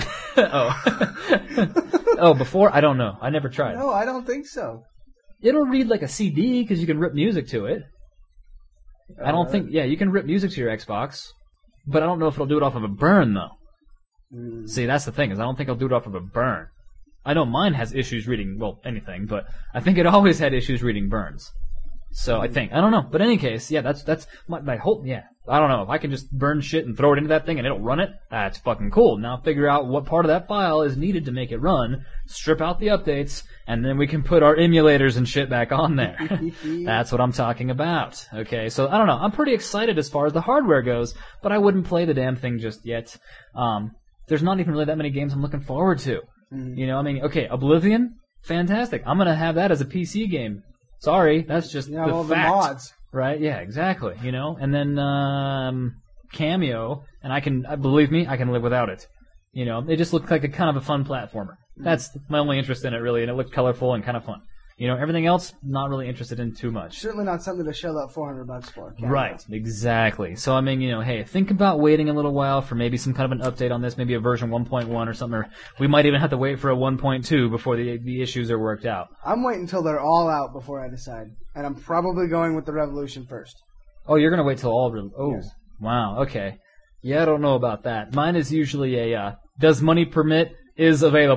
Before? I don't know. I never tried. No, I don't think so. It'll read like a CD because you can rip music to it. I don't think... Yeah, you can rip music to your Xbox, but I don't know if it'll do it off of a burn, though. See, that's the thing, is I don't think it'll do it off of a burn. I know mine has issues reading, anything, but I think it always had issues reading burns. So I think. I don't know. But in any case, yeah, that's my hope. Yeah. I don't know. If I can just burn shit and throw it into that thing and it'll run it, that's fucking cool. Now figure out what part of that file is needed to make it run, strip out the updates, and then we can put our emulators and shit back on there. That's what I'm talking about. Okay, so I don't know. I'm pretty excited as far as the hardware goes, but I wouldn't play the damn thing just yet. There's not even really that many games I'm looking forward to. Okay, Oblivion, fantastic. I'm going to have that as a PC game. Sorry, that's just the fact. The mods. Right, yeah, exactly, and then Cameo, and believe me, I can live without it. It just looked like a kind of a fun platformer. That's my only interest in it, really, and it looked colorful and kind of fun. Everything else, not really interested in too much. Certainly not something to shell out $400 for. Right, exactly. So, hey, think about waiting a little while for maybe some kind of an update on this, maybe a version 1.1 or something, or we might even have to wait for a 1.2 before the issues are worked out. I'm waiting until they're all out before I decide, and I'm probably going with the Revolution first. Oh, you're going to wait till all... Yes. Wow, okay. Yeah, I don't know about that. Mine is usually a, does money permit, is available.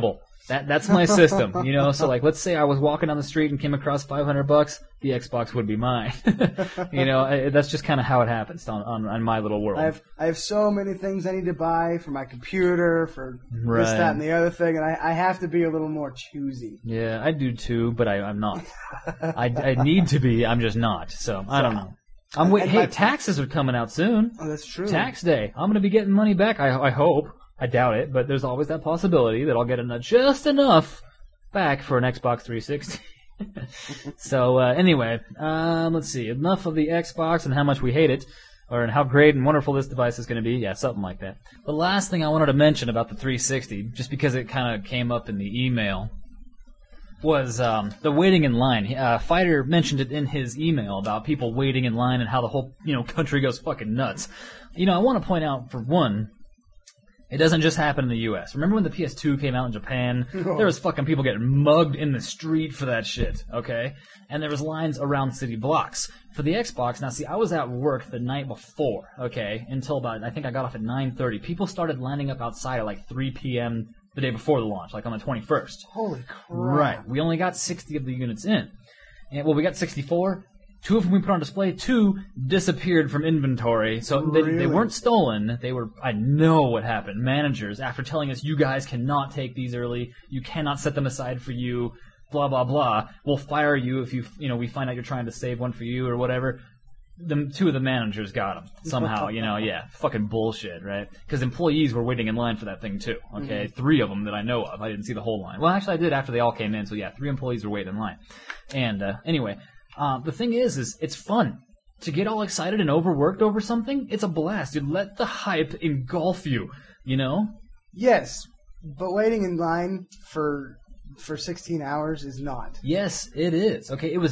That's my system, you know. So like, let's say I was walking down the street and came across $500, the Xbox would be mine. You know, that's just kind of how it happens on my little world. I have so many things I need to buy for my computer, for this, that, and the other thing, and I have to be a little more choosy. Yeah, I do too, but I'm not. I need to be. I'm just not. So I don't know. Hey, taxes are coming out soon. Oh, that's true. Tax day. I'm going to be getting money back. I hope. I doubt it, but there's always that possibility that I'll get just enough back for an Xbox 360. So anyway, let's see. Enough of the Xbox and how much we hate it, or how great and wonderful this device is going to be. Yeah, something like that. The last thing I wanted to mention about the 360, just because it kind of came up in the email, was the waiting in line. Fighter mentioned it in his email about people waiting in line and how the whole country goes fucking nuts. I want to point out, for one, it doesn't just happen in the U.S. Remember when the PS2 came out in Japan? There was fucking people getting mugged in the street for that shit, okay? And there was lines around city blocks. For the Xbox, now see, I was at work the night before, okay, until about, I think I got off at 9:30. People started lining up outside at like 3 p.m. the day before the launch, like on the 21st. Holy crap. Right. We only got 60 of the units in. And, well, we got 64. 2 of them we put on display. 2 disappeared from inventory. So they weren't stolen. They were, I know what happened. Managers, after telling us, you guys cannot take these early, you cannot set them aside for you, blah, blah, blah. We'll fire you if we find out you're trying to save one for you or whatever. 2 of the managers got them somehow, yeah, fucking bullshit, right? Because employees were waiting in line for that thing too, okay? 3 of them that I know of. I didn't see the whole line. Well, actually I did after they all came in, so yeah, 3 employees were waiting in line. And anyway, the thing is it's fun. To get all excited and overworked over something, it's a blast. You let the hype engulf you, Yes, but waiting in line for 16 hours is not. Yes, it is. Okay, it was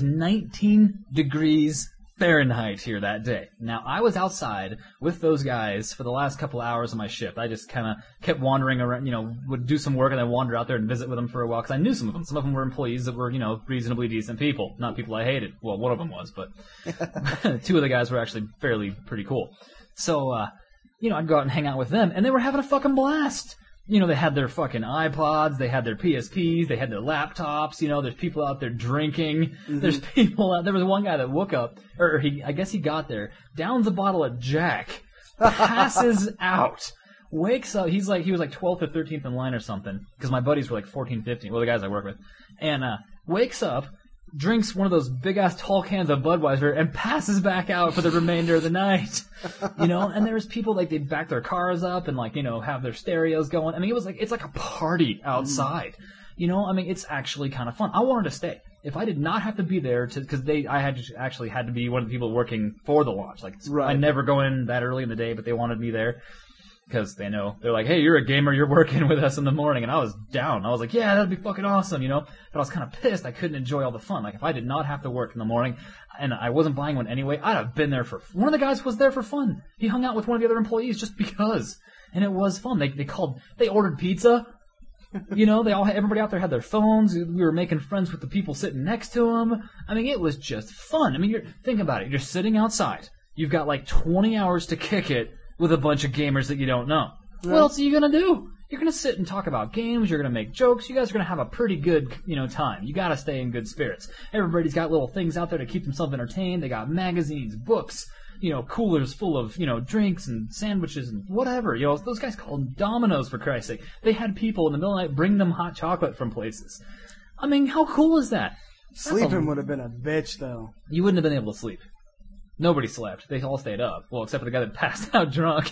19 degrees Fahrenheit here that day. Now, I was outside with those guys for the last couple hours of my shift. I just kind of kept wandering around, would do some work and then wander out there and visit with them for a while, because I knew some of them. Some of them were employees that were, reasonably decent people. Not people I hated. Well, one of them was, but 2 of the guys were actually pretty cool. So, I'd go out and hang out with them, and they were having a fucking blast. They had their fucking iPods, they had their PSPs, they had their laptops, there's people out there drinking, there's people out there was one guy that woke up, I guess he got there, downs a bottle of Jack, passes out, wakes up, he was like 12th or 13th in line or something, because my buddies were like 14, 15, well, the guys I work with, and wakes up, drinks one of those big-ass tall cans of Budweiser, and passes back out for the remainder of the night. And there's people, like, they back their cars up and, have their stereos going. I mean, it's like a party outside. It's actually kind of fun. I wanted to stay. If I did not have to be there because I had to be one of the people working for the launch. I never go in that early in the day, but they wanted me there. Because they know, they're like, hey, you're a gamer, you're working with us in the morning. And I was down. I was like, yeah, that'd be fucking awesome, But I was kind of pissed I couldn't enjoy all the fun. Like, if I did not have to work in the morning, and I wasn't buying one anyway, I'd have been there one of the guys was there for fun. He hung out with one of the other employees just because. And it was fun. They ordered pizza. Everybody out there had their phones. We were making friends with the people sitting next to them. It was just fun. Think about it. You're sitting outside. You've got like 20 hours to kick it with a bunch of gamers that you don't know. Yeah. What else are you going to do? You're going to sit and talk about games. You're going to make jokes. You guys are going to have a pretty good, time. You got to stay in good spirits. Everybody's got little things out there to keep themselves entertained. They got magazines, books, coolers full of, drinks and sandwiches and whatever. Those guys called Domino's, for Christ's sake. They had people in the middle of the night bring them hot chocolate from places. How cool is that? Sleeping would have been a bitch, though. You wouldn't have been able to sleep. Nobody slept. They all stayed up. Well, except for the guy that passed out drunk.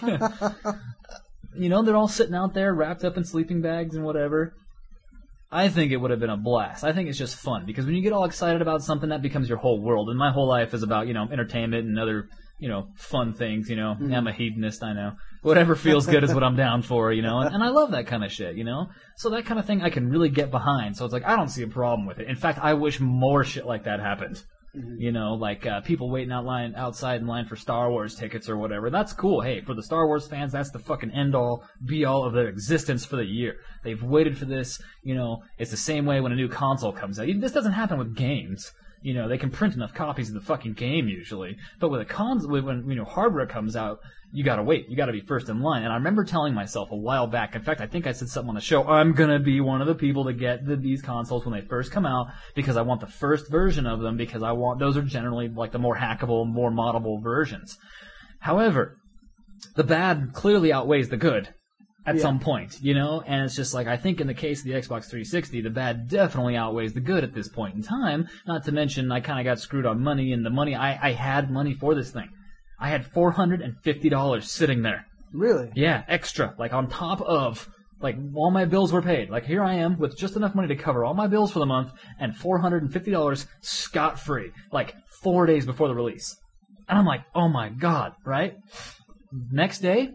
They're all sitting out there wrapped up in sleeping bags and whatever. I think it would have been a blast. I think it's just fun because when you get all excited about something, that becomes your whole world. And my whole life is about, entertainment and other, fun things, I'm a hedonist, I know. Whatever feels good is what I'm down for, and I love that kind of shit, So that kind of thing I can really get behind. So it's like, I don't see a problem with it. In fact, I wish more shit like that happened. People waiting outside in line for Star Wars tickets or whatever. That's cool. Hey, for the Star Wars fans, that's the fucking end-all, be-all of their existence for the year. They've waited for this. It's the same way when a new console comes out. This doesn't happen with games. You know, they can print enough copies of the fucking game usually, but with when hardware comes out, you gotta wait. You gotta be first in line. And I remember telling myself a while back, in fact, I think I said something on the show, I'm gonna be one of the people to get these consoles when they first come out because I want the first version of them because those are generally like the more hackable, more moddable versions. However, the bad clearly outweighs the good at some point, you know? And it's just like, I think in the case of the Xbox 360, the bad definitely outweighs the good at this point in time. Not to mention, I kind of got screwed on money, and the money, I had money for this thing. I had $450 sitting there. Really? Yeah, extra. Like, on top of, like, all my bills were paid. Like, here I am with just enough money to cover all my bills for the month, and $450 scot-free. Like, 4 days before the release. And I'm like, oh my god, right? Next day,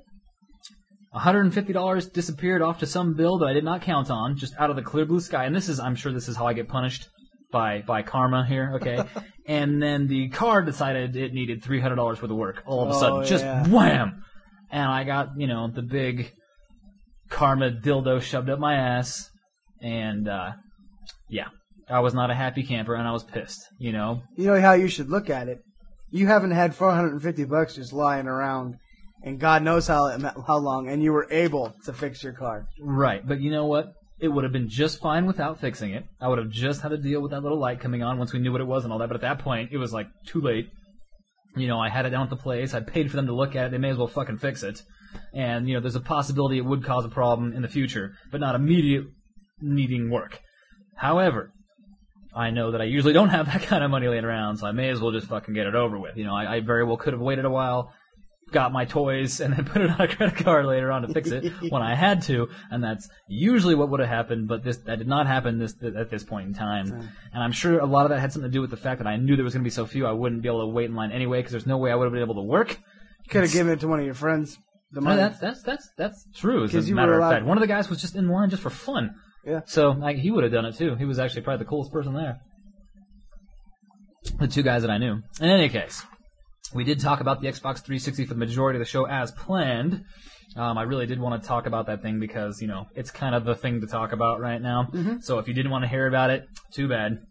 $150 disappeared off to some bill that I did not count on, just out of the clear blue sky. And I'm sure this is how I get punished by karma here, okay? And then the card decided it needed $300 worth of work all of a sudden. Just wham! And I got, the big karma dildo shoved up my ass. And, I was not a happy camper, and I was pissed, You know how you should look at it? You haven't had $450 just lying around, and God knows how long, and you were able to fix your car. Right, but you know what? It would have been just fine without fixing it. I would have just had to deal with that little light coming on once we knew what it was and all that, but at that point, it was like too late. I had it down at the place. I paid for them to look at it. They may as well fucking fix it. And, there's a possibility it would cause a problem in the future, but not immediate needing work. However, I know that I usually don't have that kind of money laying around, so I may as well just fucking get it over with. I very well could have waited a while, got my toys, and then put it on a credit card later on to fix it when I had to, and that's usually what would have happened, but that did not happen at this point in time. And I'm sure a lot of that had something to do with the fact that I knew there was going to be so few I wouldn't be able to wait in line anyway, because there's no way I would have been able to work. You could have given it to one of your friends. The money. No, that's true, as a matter of fact. One of the guys was just in line just for fun. Yeah. So he would have done it too. He was actually probably the coolest person there. The two guys that I knew. In any case, we did talk about the Xbox 360 for the majority of the show as planned. I really did want to talk about that thing because, it's kind of the thing to talk about right now. Mm-hmm. So if you didn't want to hear about it, too bad.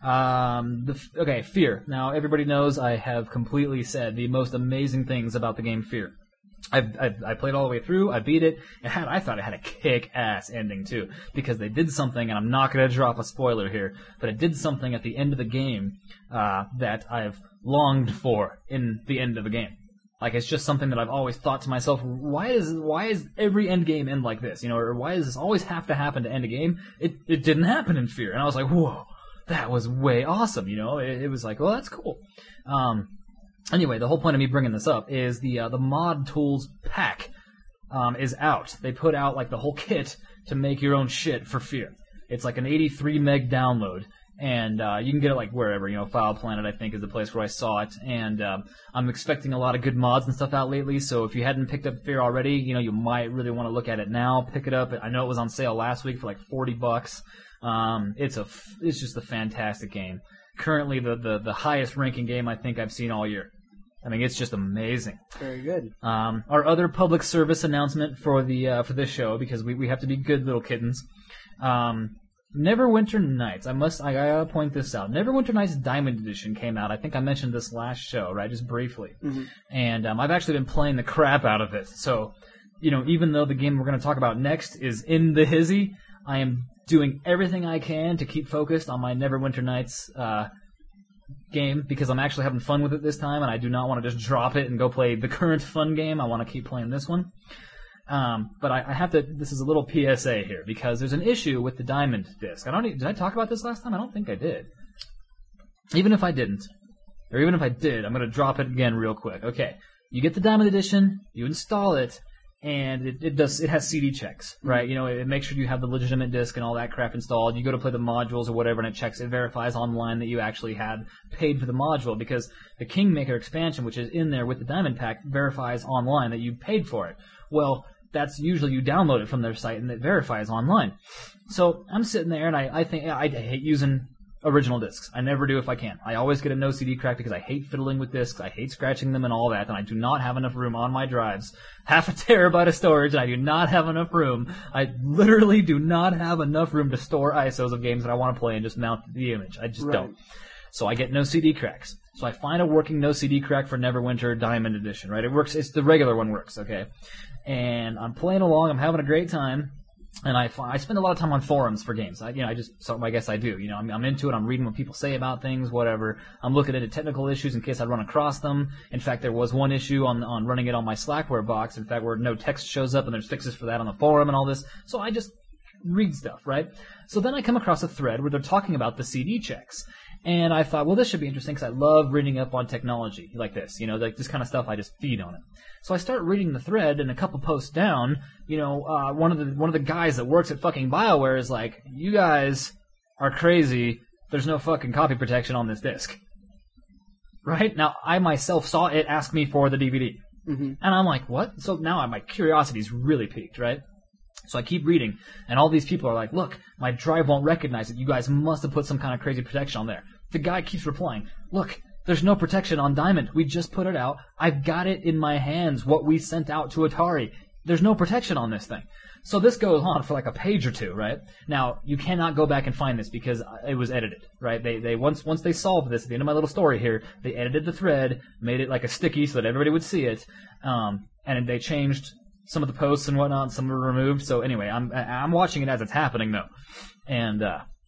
Fear. Now, everybody knows I have completely said the most amazing things about the game Fear. I played all the way through. I beat it. I thought it had a kick-ass ending too, because they did something, and I'm not going to drop a spoiler here, but it did something at the end of the game that I've longed for in the end of the game. Like, it's just something that I've always thought to myself, why is every end game end like this? Or why does this always have to happen to end a game? It didn't happen in Fear, and I was like, whoa, that was way awesome. It was like, well, that's cool. Anyway, the whole point of me bringing this up is the Mod Tools pack is out. They put out like the whole kit to make your own shit for Fear. It's like an 83 meg download, and you can get it like wherever. File Planet I think is the place where I saw it, and I'm expecting a lot of good mods and stuff out lately. So if you hadn't picked up Fear already, you might really want to look at it now. Pick it up. I know it was on sale last week for like $40. It's just a fantastic game. Currently the highest ranking game I think I've seen all year. I mean, it's just amazing. Very good. Our other public service announcement for this show, because we have to be good little kittens. Neverwinter Nights. I gotta point this out. Neverwinter Nights Diamond Edition came out. I think I mentioned this last show, right? Just briefly. Mm-hmm. And I've actually been playing the crap out of it. So, even though the game we're going to talk about next is in the hizzy, I am doing everything I can to keep focused on my Neverwinter Nights game, because I'm actually having fun with it this time, and I do not want to just drop it and go play the current fun game. I want to keep playing this one. But I have to. This is a little PSA here, because there's an issue with the Diamond disc. Did I talk about this last time? I don't think I did. Even if I didn't, or even if I did, I'm going to drop it again real quick. Okay, you get the Diamond Edition, you install it, and it has CD checks, right? It makes sure you have the legitimate disc and all that crap installed. You go to play the modules or whatever, and it verifies online that you actually had paid for the module, because the Kingmaker expansion, which is in there with the Diamond Pack, verifies online that you paid for it. Well, that's usually you download it from their site, and it verifies online. So I'm sitting there, and I think I hate using original discs. I never do if I can. I always get a no CD crack because I hate fiddling with discs. I hate scratching them and all that, and I do not have enough room on my drives. 0.5 terabyte of storage, and I do not have enough room. I literally do not have enough room to store ISOs of games that I want to play and just mount the image. I just don't. So I get no CD cracks. So I find a working no CD crack for Neverwinter Diamond Edition, right? It works. It's the regular one works, okay? And I'm playing along. I'm having a great time. And I spend a lot of time on forums for games. I guess I do. I'm into it. I'm reading what people say about things, whatever. I'm looking into technical issues in case I run across them. In fact, there was one issue on running it on my Slackware box, in fact, where no text shows up and there's fixes for that on the forum and all this. So I just read stuff, right? So then I come across a thread where they're talking about the CD checks. And I thought, well, this should be interesting because I love reading up on technology like this. Like this kind of stuff, I just feed on it. So I start reading the thread, and a couple posts down, one of the guys that works at fucking BioWare is like, "You guys are crazy. There's no fucking copy protection on this disc." Right? Now, I myself saw it ask me for the DVD. Mm-hmm. And I'm like, what? So now my curiosity's really piqued, right? So I keep reading, and all these people are like, "Look, my drive won't recognize it. You guys must have put some kind of crazy protection on there." The guy keeps replying, "Look, there's no protection on Diamond. We just put it out. I've got it in my hands, what we sent out to Atari. There's no protection on this thing." So this goes on for like a page or two, right? Now, you cannot go back and find this because it was edited, right? They once they solved this, at the end of my little story here, they edited the thread, made it like a sticky so that everybody would see it, and they changed some of the posts and whatnot, some were removed. So anyway, I'm watching it as it's happening though. And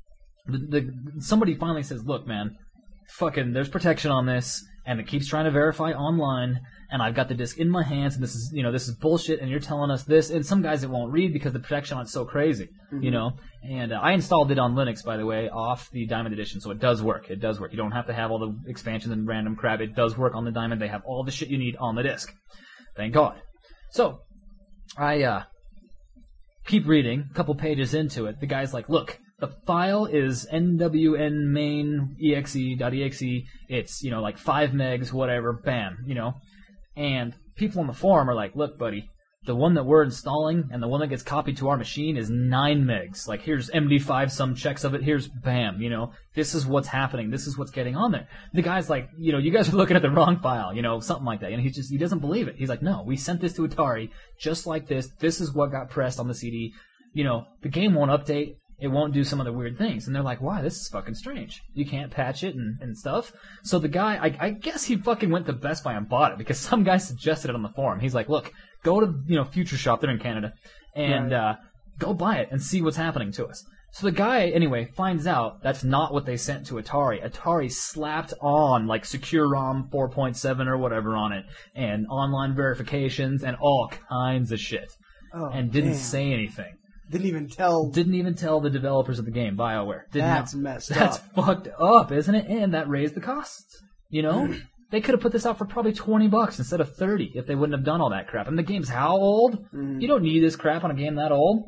somebody finally says, "Look, man, fucking there's protection on this," and it keeps trying to verify online, and I've got the disc in my hands, and this is bullshit, and you're telling us this, and some guys it won't read because the protection on it's so crazy, And I installed it on Linux, by the way, off the Diamond Edition, so it does work. It does work. You don't have to have all the expansions and random crap. It does work on the Diamond. They have all the shit you need on the disc. Thank God. So I keep reading. A couple pages into it, the guy's like, "Look, the file is NWN main exe.exe. It's, like 5 megs, whatever, bam, And people on the forum are like, "Look, buddy, the one that we're installing and the one that gets copied to our machine is 9 megs. Like, here's MD5, some checks of it, here's bam, this is what's happening. This is what's getting on there." The guy's like, "You guys are looking at the wrong file, something like that." And he doesn't believe it. He's like, "No, we sent this to Atari just like this. This is what got pressed on the CD. The game won't update. It won't do some of the weird things." And they're like, "Why? This is fucking strange. You can't patch it and stuff." So the guy, I guess he fucking went to Best Buy and bought it because some guy suggested it on the forum. He's like, "Look, go to, Future Shop, they're in Canada, and go buy it and see what's happening to us." So the guy, anyway, finds out that's not what they sent to Atari. Atari slapped on, like, Secure ROM 4.7 or whatever on it, and online verifications and all kinds of shit. And didn't say anything. Didn't even tell the developers of the game, BioWare. That's messed up. That's fucked up, isn't it? And that raised the costs. They could have put this out for probably $20 instead of $30 if they wouldn't have done all that crap. And the game's how old? You don't need this crap on a game that old.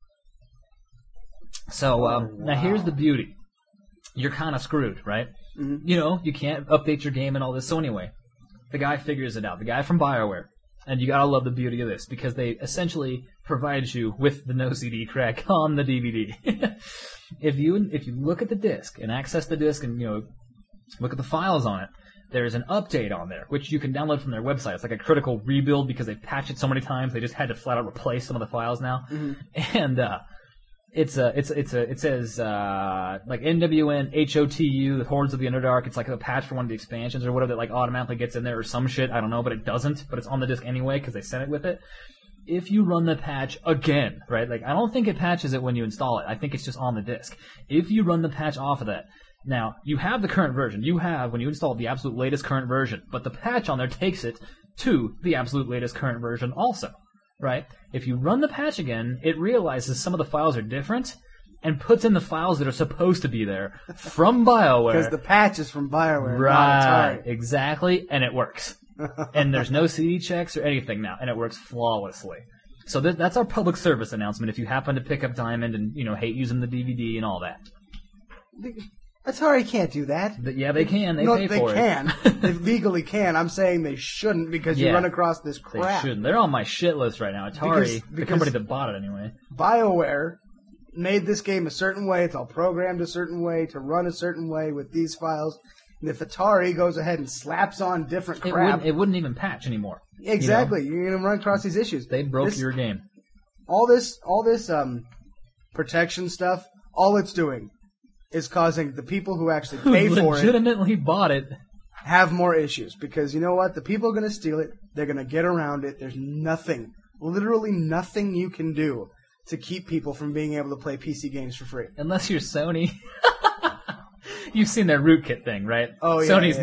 So now here's the beauty. You're kind of screwed, right? Mm-hmm. You can't update your game and all this. So anyway, the guy figures it out. The guy from BioWare. And you gotta love the beauty of this, because they essentially provide you with the no CD crack on the DVD. If you look at the disc and access the disc and look at the files on it, there's an update on there which you can download from their website. It's like a critical rebuild because they patched it so many times they just had to flat out replace some of the files now. Mm-hmm. And it says like NWN HOTU, the Hordes of the Underdark. It's like a patch for one of the expansions or whatever that like automatically gets in there or some shit. I don't know, but it doesn't. But it's on the disc anyway because they sent it with it. If you run the patch again, right? Like I don't think it patches it when you install it. I think it's just on the disc. If you run the patch off of that, now you have the current version. You have when you install the absolute latest current version, but the patch on there takes it to the absolute latest current version also. Right? If you run the patch again, it realizes some of the files are different and puts in the files that are supposed to be there from BioWare. Because the patch is from BioWare, right, not Atari. Exactly, and it works. And there's no CD checks or anything now, and it works flawlessly. So that's our public service announcement if you happen to pick up Diamond and, hate using the DVD and all that. Atari can't do that. Yeah, they can. They pay for it. They can. They legally can. I'm saying they shouldn't because you run across this crap. They shouldn't. They're on my shit list right now. Atari, the company that bought it anyway. BioWare made this game a certain way. It's all programmed a certain way to run a certain way with these files. And if Atari goes ahead and slaps on different crap... It wouldn't even patch anymore. Exactly. You're going to run across these issues. They broke your game. All this protection stuff, all it's doing is causing the people who actually pay for it legitimately bought it. have more issues. Because you know what? The people are going to steal it. They're going to get around it. There's literally nothing you can do to keep people from being able to play PC games for free. Unless you're Sony. You've seen their rootkit thing, right? Oh, yeah. Sony's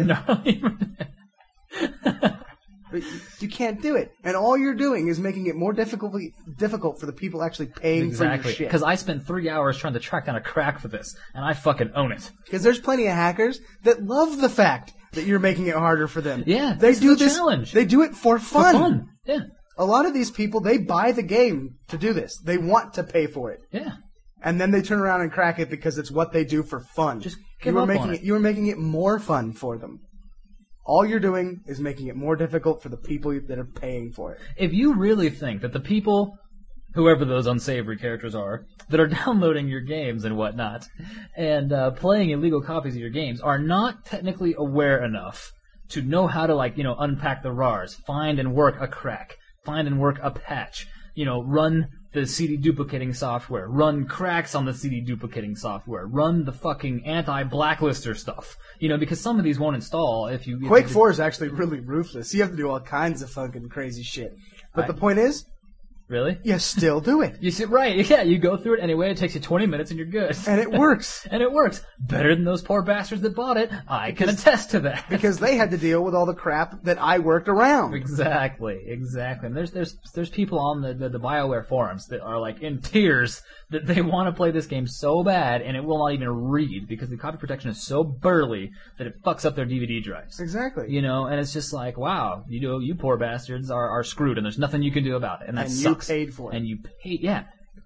But you can't do it. And all you're doing is making it more difficult for the people actually paying for your shit. Because I spent 3 hours trying to track down a crack for this, and I fucking own it. Because there's plenty of hackers that love the fact that you're making it harder for them. Yeah, they do this challenge. They do it for fun. For fun, yeah. A lot of these people, they buy the game to do this. They want to pay for it. Yeah. And then they turn around and crack it because it's what they do for fun. Just give up on it. You were making it more fun for them. All you're doing is making it more difficult for the people that are paying for it. If you really think that the people, whoever those unsavory characters are, that are downloading your games and whatnot, and playing illegal copies of your games, are not technically aware enough to know how to, unpack the RARs, find and work a crack, find and work a patch, run the CD duplicating software, run cracks on the CD duplicating software, run the fucking anti-blacklister stuff. Because some of these won't install if you... Quake 4 is actually really ruthless. You have to do all kinds of fucking crazy shit. But the point is... Really? You still do it. You see, right, yeah, you go through it anyway, it takes you 20 minutes and you're good. And it works. And it works. Better than those poor bastards that bought it. I can attest to that. Because they had to deal with all the crap that I worked around. Exactly. And there's people on the BioWare forums that are like in tears that they want to play this game so bad and it will not even read because the copy protection is so burly that it fucks up their DVD drives. Exactly. And it's just like, wow, you poor bastards are screwed and there's nothing you can do about it. And that sucks. You paid for it. And you paid, yeah.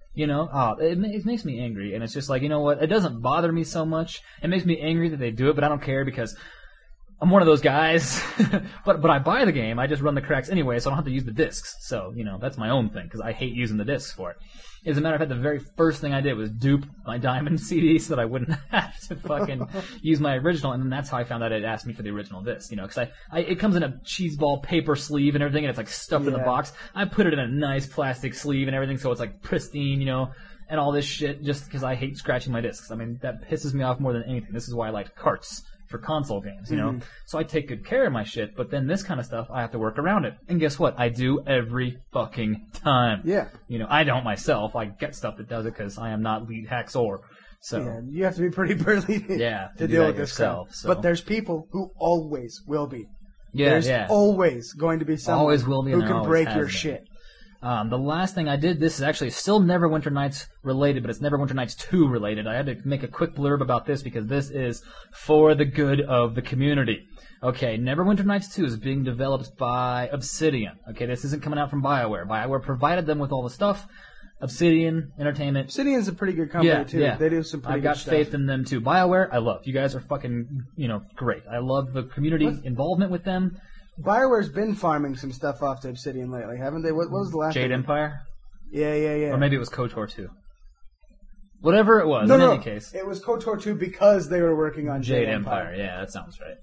It makes me angry, and it's just like, you know what? It doesn't bother me so much. It makes me angry that they do it, but I don't care because I'm one of those guys. but I buy the game. I just run the cracks anyway, so I don't have to use the discs. So that's my own thing because I hate using the discs for it. As a matter of fact, the very first thing I did was dupe my Diamond CD so that I wouldn't have to fucking use my original, and then that's how I found out it asked me for the original disc, because it comes in a cheeseball paper sleeve and everything, and it's like stuffed in the box. I put it in a nice plastic sleeve and everything, so it's like pristine, and all this shit, just because I hate scratching my discs. I mean, that pisses me off more than anything. This is why I like carts for console games, So I take good care of my shit, but then this kind of stuff, I have to work around it. And guess what? I do every fucking time. Yeah. I don't myself. I get stuff that does it because I am not lead hacksaw. So yeah, you have to be pretty burly to deal with this stuff. So. But there's people who always will be. Yeah, there's always going to be someone always will be, who can break your shit. The last thing I did, this is actually still Neverwinter Nights related, but it's Neverwinter Nights 2 related. I had to make a quick blurb about this because this is for the good of the community. Okay, Neverwinter Nights 2 is being developed by Obsidian. Okay, this isn't coming out from BioWare. BioWare provided them with all the stuff. Obsidian Entertainment. Obsidian's a pretty good company, too. Yeah. They do some pretty good stuff. I've got faith in them, too. BioWare, I love. You guys are fucking, great. I love the community involvement with them. BioWare's been farming some stuff off to Obsidian lately, haven't they? What was the last Jade Empire? Yeah. Or maybe it was KOTOR 2. Whatever it was, in any case. It was KOTOR 2 because they were working on Jade Empire. Yeah, that sounds right.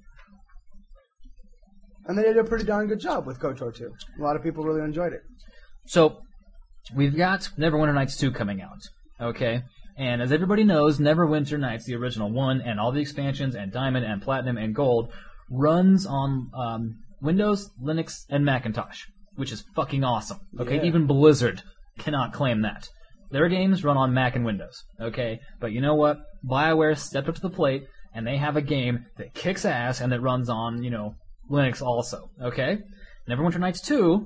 And they did a pretty darn good job with KOTOR 2. A lot of people really enjoyed it. So, we've got Neverwinter Nights 2 coming out, okay? And as everybody knows, Neverwinter Nights, the original one, and all the expansions, and Diamond, and Platinum, and Gold, runs on Windows, Linux, and Macintosh, which is fucking awesome. Okay, yeah. Even Blizzard cannot claim that. Their games run on Mac and Windows. Okay, but you know what? BioWare stepped up to the plate, and they have a game that kicks ass and that runs on, Linux also. Okay, Neverwinter Nights 2,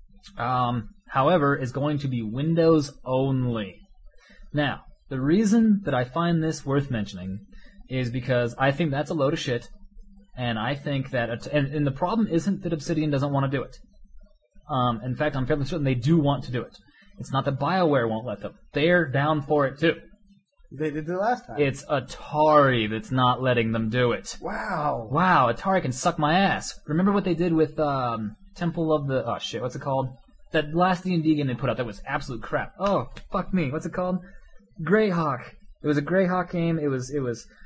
however, is going to be Windows only. Now, the reason that I find this worth mentioning is because I think that's a load of shit. And I think that, and the problem isn't that Obsidian doesn't want to do it. In fact, I'm fairly certain they do want to do it. It's not that BioWare won't let them. They're down for it too. They did it last time. It's Atari that's not letting them do it. Wow, Atari can suck my ass. Remember what they did with Temple of the, what's it called? That last D&D game they put out that was absolute crap. Oh, fuck me, what's it called? Greyhawk. It was a Greyhawk game. It was.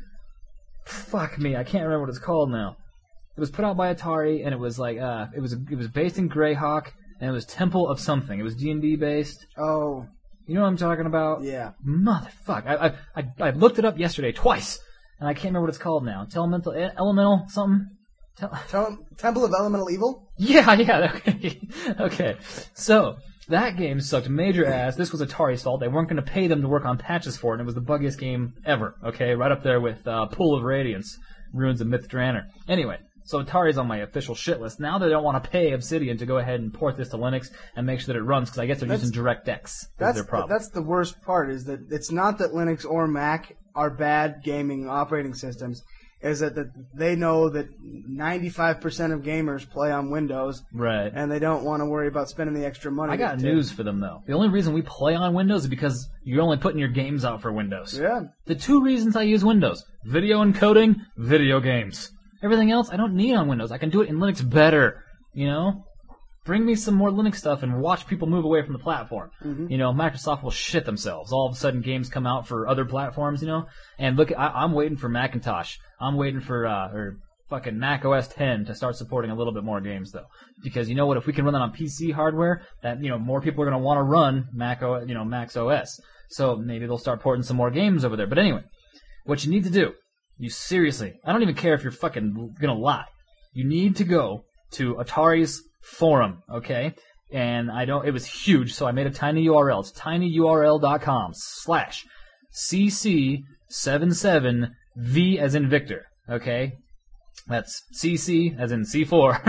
Fuck me, I can't remember what it's called now. It was put out by Atari, and it was like it was based in Greyhawk, and it was Temple of something. It was D&D based. Oh, You know what I'm talking about? Yeah. Motherfuck. I looked it up yesterday twice, and I can't remember what it's called now. Elemental something? Temple of Elemental Evil? Yeah, okay. Okay. So, that game sucked major ass. This was Atari's fault. They weren't going to pay them to work on patches for it, and it was the buggiest game ever, okay? Right up there with Pool of Radiance, Ruins of Mythdraenor. Anyway, so Atari's on my official shit list. Now they don't want to pay Obsidian to go ahead and port this to Linux and make sure that it runs, because I guess they're using DirectX. That's their problem. That's the worst part, is that it's not that Linux or Mac are bad gaming operating systems. Is that they know that 95% of gamers play on Windows, right? And they don't want to worry about spending the extra money. I got news for them, though. The only reason we play on Windows is because you're only putting your games out for Windows. Yeah. The 2 reasons I use Windows: video encoding, video games. Everything else I don't need on Windows. I can do it in Linux better, you know? Bring me some more Linux stuff and watch people move away from the platform. Mm-hmm. You know, Microsoft will shit themselves. All of a sudden games come out for other platforms, you know? And look, I'm waiting for Macintosh. I'm waiting for, or fucking Mac OS 10 to start supporting a little bit more games, though. Because you know what? If we can run that on PC hardware, that, you know, more people are going to want to run Mac OS. So maybe they'll start porting some more games over there. But anyway, what you need to do, you seriously, I don't even care if you're fucking gonna lie. You need to go to Atari's forum, okay? And it was huge, so I made a tiny URL. It's tinyurl.com/cc77v as in Victor, okay? That's CC as in C4,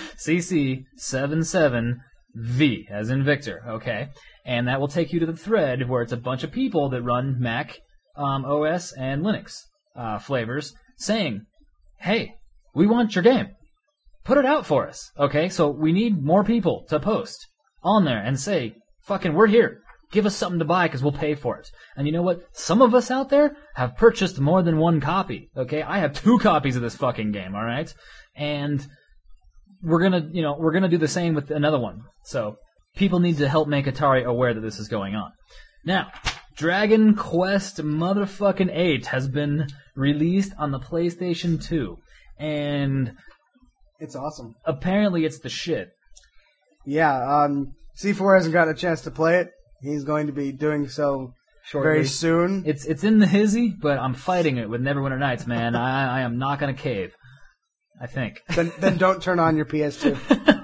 CC77v as in Victor, okay? And that will take you to the thread where it's a bunch of people that run Mac OS and Linux flavors saying, hey, we want your game. Put it out for us, okay? So we need more people to post on there and say, fucking, we're here. Give us something to buy because we'll pay for it. And you know what? Some of us out there have purchased more than 1 copy, okay? I have 2 copies of this fucking game, all right? And we're gonna do the same with another one. So people need to help make Atari aware that this is going on. Now, Dragon Quest motherfucking 8 has been released on the PlayStation 2. And it's awesome. Apparently it's the shit. Yeah, C4 hasn't gotten a chance to play it. He's going to be doing so shortly. Very soon. It's in the hizzy, but I'm fighting it with Neverwinter Nights, man. I am not going to cave. I think. Then don't turn on your PS2.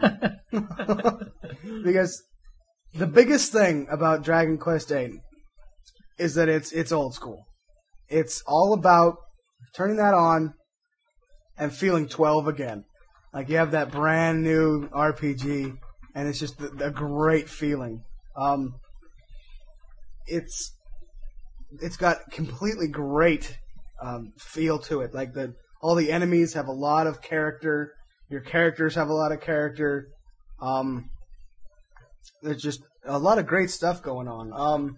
Because the biggest thing about Dragon Quest 8 is that it's old school. It's all about turning that on and feeling 12 again. Like you have that brand new RPG, and it's just a great feeling. It's got completely great feel to it. Like all the enemies have a lot of character. Your characters have a lot of character. There's just a lot of great stuff going on.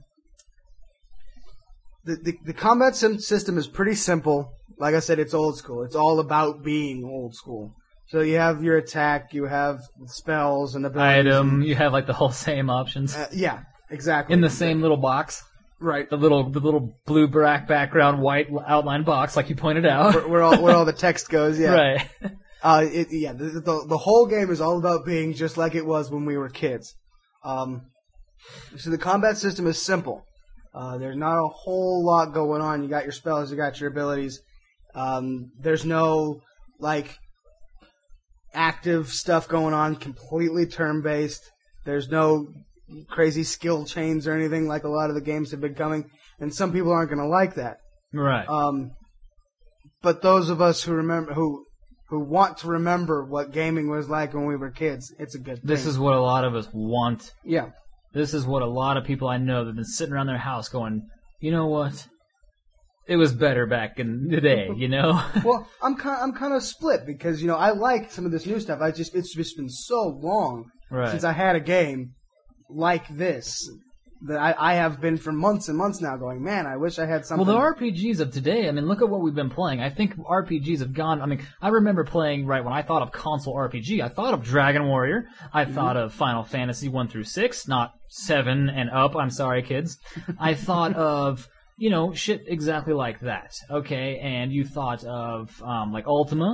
The combat system is pretty simple. Like I said, it's old school. It's all about being old school. So you have your attack, you have spells and abilities. You have like the whole same options. Yeah, exactly. In the same little box. Right. The little blue background, white outline box, like you pointed out. Where all the text goes, yeah. Right. The whole game is all about being just like it was when we were kids. So the combat system is simple. There's not a whole lot going on. You got your spells, you got your abilities. There's no, like, active stuff going on, completely turn-based. There's no crazy skill chains or anything like a lot of the games have been coming, and some people aren't going to like that. Right. But those of us who remember, who want to remember what gaming was like when we were kids, it's a good thing. This is what a lot of us want. Yeah. This is what a lot of people I know that have been sitting around their house going, you know what? It was better back in the day, you know? Well, I'm kind of split because, you know, I like some of this new stuff. It's just been so long since I had a game like this that I have been for months and months now going, man, I wish I had something. Well, the RPGs of today, I mean, look at what we've been playing. I think RPGs have gone, I mean, I remember playing, right, when I thought of console RPG, I thought of Dragon Warrior, I thought of Final Fantasy 1 through 6, not 7 and up, I'm sorry, kids. I thought of, you know, shit exactly like that, okay? And you thought of, like, Ultima,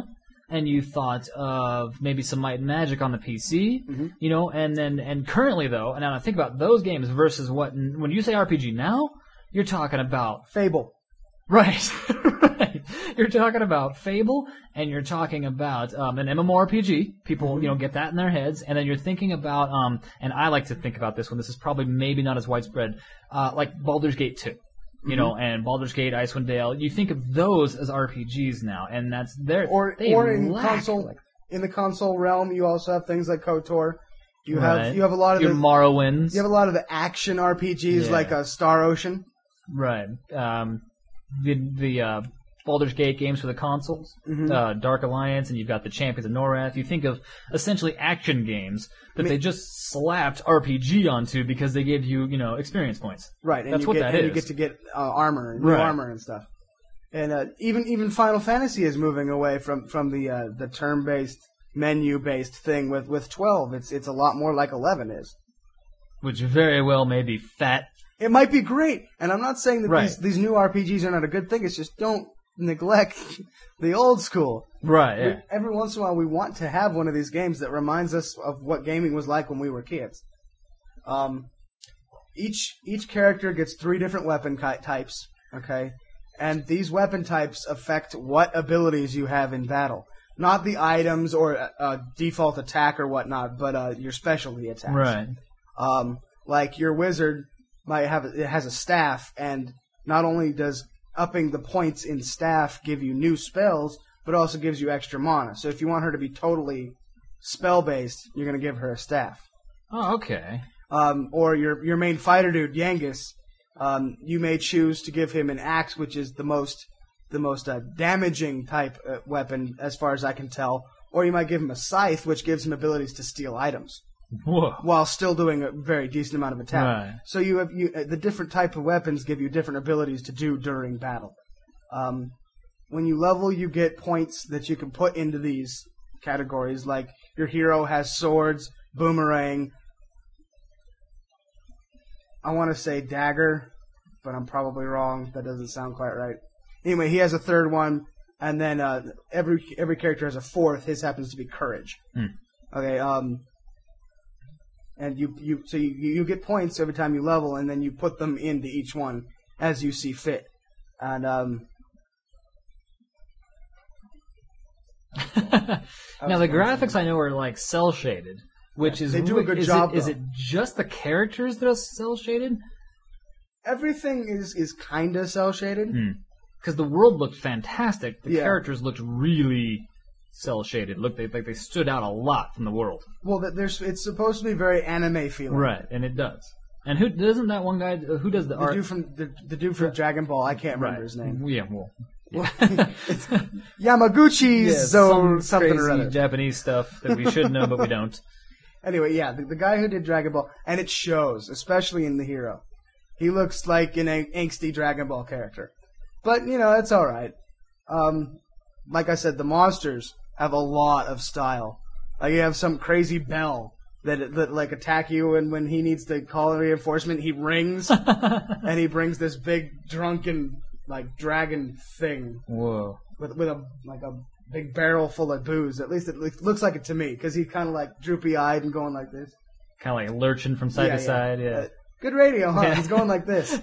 and you thought of maybe some Might and Magic on the PC, you know, and currently though, and now I think about those games versus when you say RPG now, you're talking about Fable. Right. Right. You're talking about Fable, and you're talking about an MMORPG. People, you know, get that in their heads, and then you're thinking about, and I like to think about this one. This is probably maybe not as widespread, like Baldur's Gate 2. You know, and Baldur's Gate, Icewind Dale. You think of those as RPGs now, and that's there. Or in console, in the console realm, you also have things like KOTOR. You have a lot of your Morrowinds. You have a lot of the action RPGs like Star Ocean. Right. The Baldur's Gate games for the consoles, Dark Alliance, and you've got the Champions of Norath. You think of essentially action games that they just slapped RPG onto because they gave you, you know, experience points. Right, and that's what that is. You get to get armor and new armor and stuff. And even Final Fantasy is moving away from the turn-based, menu-based thing with 12. It's a lot more like 11 is. Which very well may be fat. It might be great, and I'm not saying that these new RPGs are not a good thing. It's just don't neglect the old school. Right, yeah. Every once in a while, we want to have one of these games that reminds us of what gaming was like when we were kids. Each character gets 3 different weapon types, okay? And these weapon types affect what abilities you have in battle. Not the items or default attack or whatnot, but your specialty attacks. Right. Like your wizard has a staff, and not only does upping the points in staff give you new spells, but also gives you extra mana. So if you want her to be totally spell-based, you're going to give her a staff. Oh, okay. Or your main fighter dude, Yangus, you may choose to give him an axe, which is the most damaging type weapon, as far as I can tell. Or you might give him a scythe, which gives him abilities to steal items. Whoa. While still doing a very decent amount of attack. Right. So you have the different type of weapons give you different abilities to do during battle. When you level, you get points that you can put into these categories. Like your hero has swords, boomerang. I want to say dagger, but I'm probably wrong. That doesn't sound quite right. Anyway, he has a third one, and then every character has a fourth. His happens to be courage. Okay. And you get points every time you level, and then you put them into each one as you see fit. And now the graphics I know are like cell shaded, which is they do a good job. Is it just the characters that are cell shaded? Everything is kind of cell shaded. Because the world looked fantastic. The characters looked really cell shaded. Looked like they stood out a lot from the world. Well, it's supposed to be very anime feeling. Right, and it does. And who doesn't that one guy who does the art? The dude from Dragon Ball. I can't remember his name. Yeah, well. It's Yamaguchi something crazy or other. Japanese stuff that we should know but we don't. Anyway, yeah, the guy who did Dragon Ball, and it shows, especially in the hero. He looks like an angsty Dragon Ball character. But, you know, that's alright. Like I said, the monsters have a lot of style. Like you have some crazy bell that like attack you, and when he needs to call a reinforcement, he rings, and he brings this big drunken like dragon thing. Whoa! With a big barrel full of booze. At least it looks like it to me, because he's kind of like droopy eyed and going like this. Kind of like lurching from side to side. Yeah. Good radio, huh? He's going like this.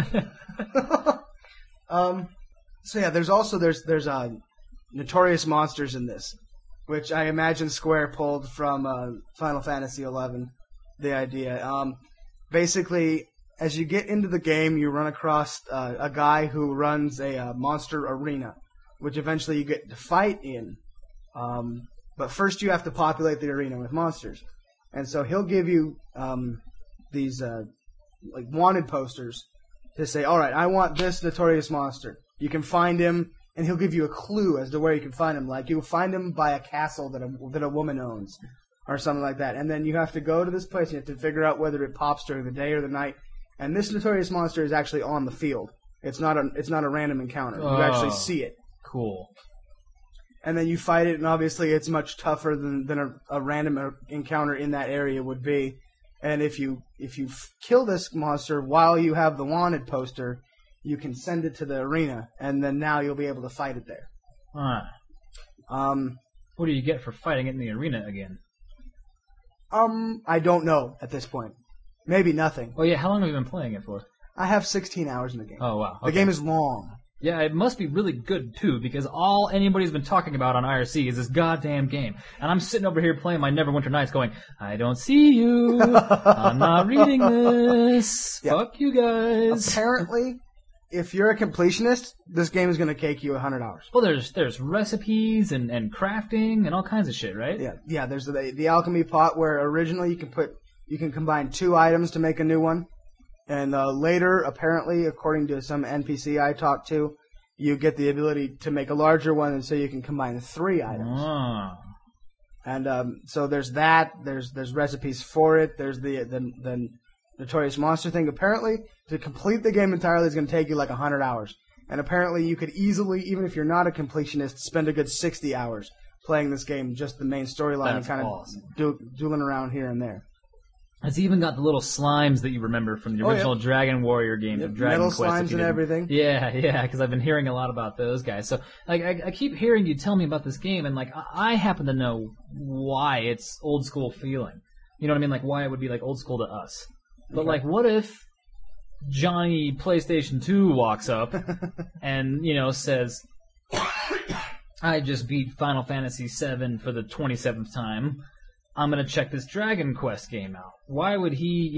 So yeah, there's Notorious Monsters in this, which I imagine Square pulled from Final Fantasy XI, the idea. Basically, as you get into the game, you run across a guy who runs a monster arena, which eventually you get to fight in. But first you have to populate the arena with monsters. And so he'll give you these like wanted posters to say, all right, I want this Notorious Monster. You can find him, and he'll give you a clue as to where you can find him. Like, you'll find him by a castle that a woman owns, or something like that. And then you have to go to this place, and you have to figure out whether it pops during the day or the night. And this Notorious Monster is actually on the field. It's not a random encounter. You actually see it. Cool. And then you fight it, and obviously it's much tougher than a random encounter in that area would be. And if you kill this monster while you have the wanted poster, you can send it to the arena, and then now you'll be able to fight it there. What do you get for fighting it in the arena again? I don't know at this point. Maybe nothing. Oh yeah, how long have you been playing it for? I have 16 hours in the game. Oh wow. The game is long. Yeah, it must be really good too, because all anybody's been talking about on IRC is this goddamn game. And I'm sitting over here playing my Neverwinter Nights going, I don't see you. I'm not reading this. Yeah. Fuck you guys. Apparently, if you're a completionist, this game is going to take you 100 hours. Well, there's recipes and crafting and all kinds of shit, right? Yeah. There's the alchemy pot where originally you can combine 2 items to make a new one. And later, apparently, according to some NPC I talked to, you get the ability to make a larger one, and so you can combine 3 items. Ah. And so there's that. There's recipes for it. There's the Notorious Monster thing. Apparently, to complete the game entirely is going to take you like 100 hours. And apparently, you could easily, even if you're not a completionist, spend a good 60 hours playing this game, just the main storyline, and kind of awesome. dueling around here and there. It's even got the little slimes that you remember from the original Dragon Warrior games of Dragon Metal Quest. slimes and everything. Yeah, because I've been hearing a lot about those guys. So, like, I keep hearing you tell me about this game, and, like, I happen to know why it's old school feeling. You know what I mean? Like, why it would be, like, old school to us. But, Okay. like, what if Johnny PlayStation 2 walks up and, says, I just beat Final Fantasy VII for the 27th time. I'm going to check this Dragon Quest game out. Why would he,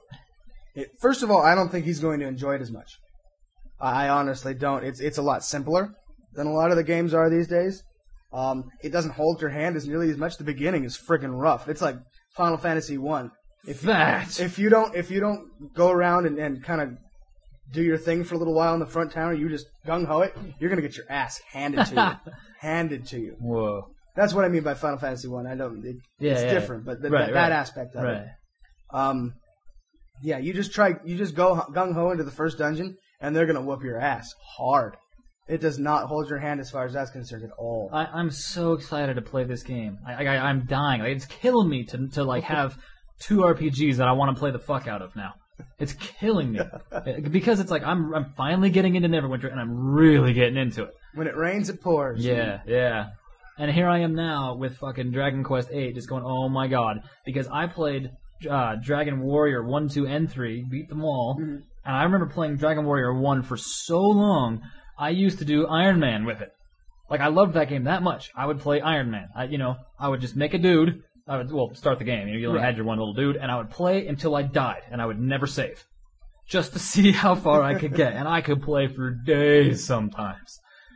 First of all, I don't think he's going to enjoy it as much. I honestly don't. It's a lot simpler than a lot of the games are these days. It doesn't hold your hand as nearly as much. The beginning is freaking rough. It's like Final Fantasy 1. If you don't go around and kind of do your thing for a little while in the front tower, you just gung-ho it, you're going to get your ass handed to you. Handed to you. Whoa. That's what I mean by Final Fantasy 1. I don't. It's different, but that aspect of it. You just go gung-ho into the first dungeon, and they're going to whoop your ass hard. It does not hold your hand as far as that's concerned at all. I'm so excited to play this game. I'm dying. Like, it's killing me to have 2 RPGs that I want to play the fuck out of now. It's killing me. Because it's like I'm finally getting into Neverwinter, and I'm really getting into it. When it rains, it pours. Yeah. And here I am now with fucking Dragon Quest VIII, just going, oh my god. Because I played Dragon Warrior 1, 2, and 3, beat them all, and I remember playing Dragon Warrior 1 for so long, I used to do Iron Man with it. Like, I loved that game that much. I would play Iron Man. I would just make a dude. I would start the game. You only had your one little dude, and I would play until I died, and I would never save. Just to see how far I could get. And I could play for days sometimes.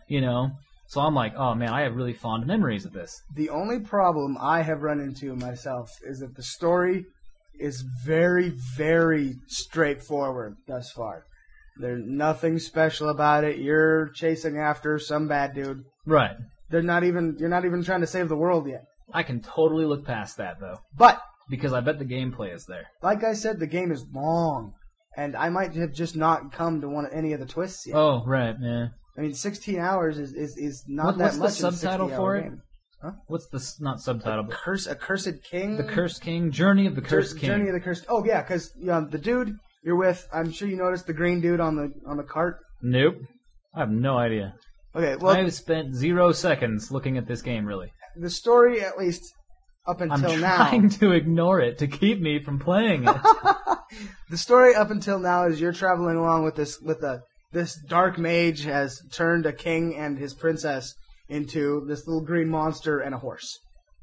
So I'm like, oh man, I have really fond memories of this. The only problem I have run into myself is that the story is very, very straightforward thus far. There's nothing special about it. You're chasing after some bad dude. Right. You're not even trying to save the world yet. I can totally look past that though. But because I bet the gameplay is there. Like I said, the game is long, and I might have just not come to any of the twists yet. Oh, right, yeah. I mean, 16 hours is not that much. What's the subtitle for it? Game. Huh? What's the not subtitle? A Cursed King. The Cursed King. Journey of the Cursed King. Journey of the Cursed. Oh yeah, because the dude you're with, I'm sure you noticed the green dude on the cart. Nope, I have no idea. Okay, well, I've spent 0 seconds looking at this game. Really, the story, at least up until now, I'm trying to ignore it to keep me from playing it. The story up until now is you're traveling along with this dark mage has turned a king and his princess into this little green monster and a horse.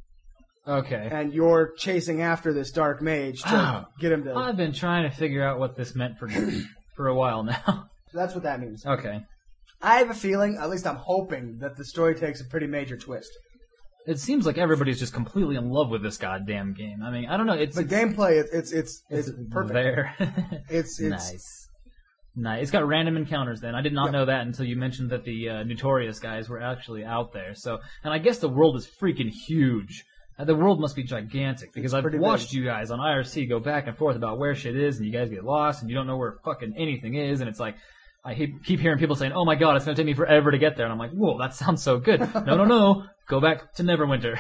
Okay. And you're chasing after this dark mage to get him to... I've been trying to figure out what this meant for a while now. So that's what that means. Okay. I have a feeling, at least I'm hoping, that the story takes a pretty major twist. It seems like everybody's just completely in love with this goddamn game. I mean, I don't know. It's gameplay. It's perfect. There. it's nice. Nice. It's got random encounters. Then I did not know that until you mentioned that the Notorious guys were actually out there. So, and I guess the world is freaking huge. The world must be gigantic because I've watched you guys on IRC go back and forth about where shit is, and you guys get lost and you don't know where fucking anything is, and it's like. I keep hearing people saying, oh my god, it's going to take me forever to get there. And I'm like, whoa, that sounds so good. No. Go back to Neverwinter.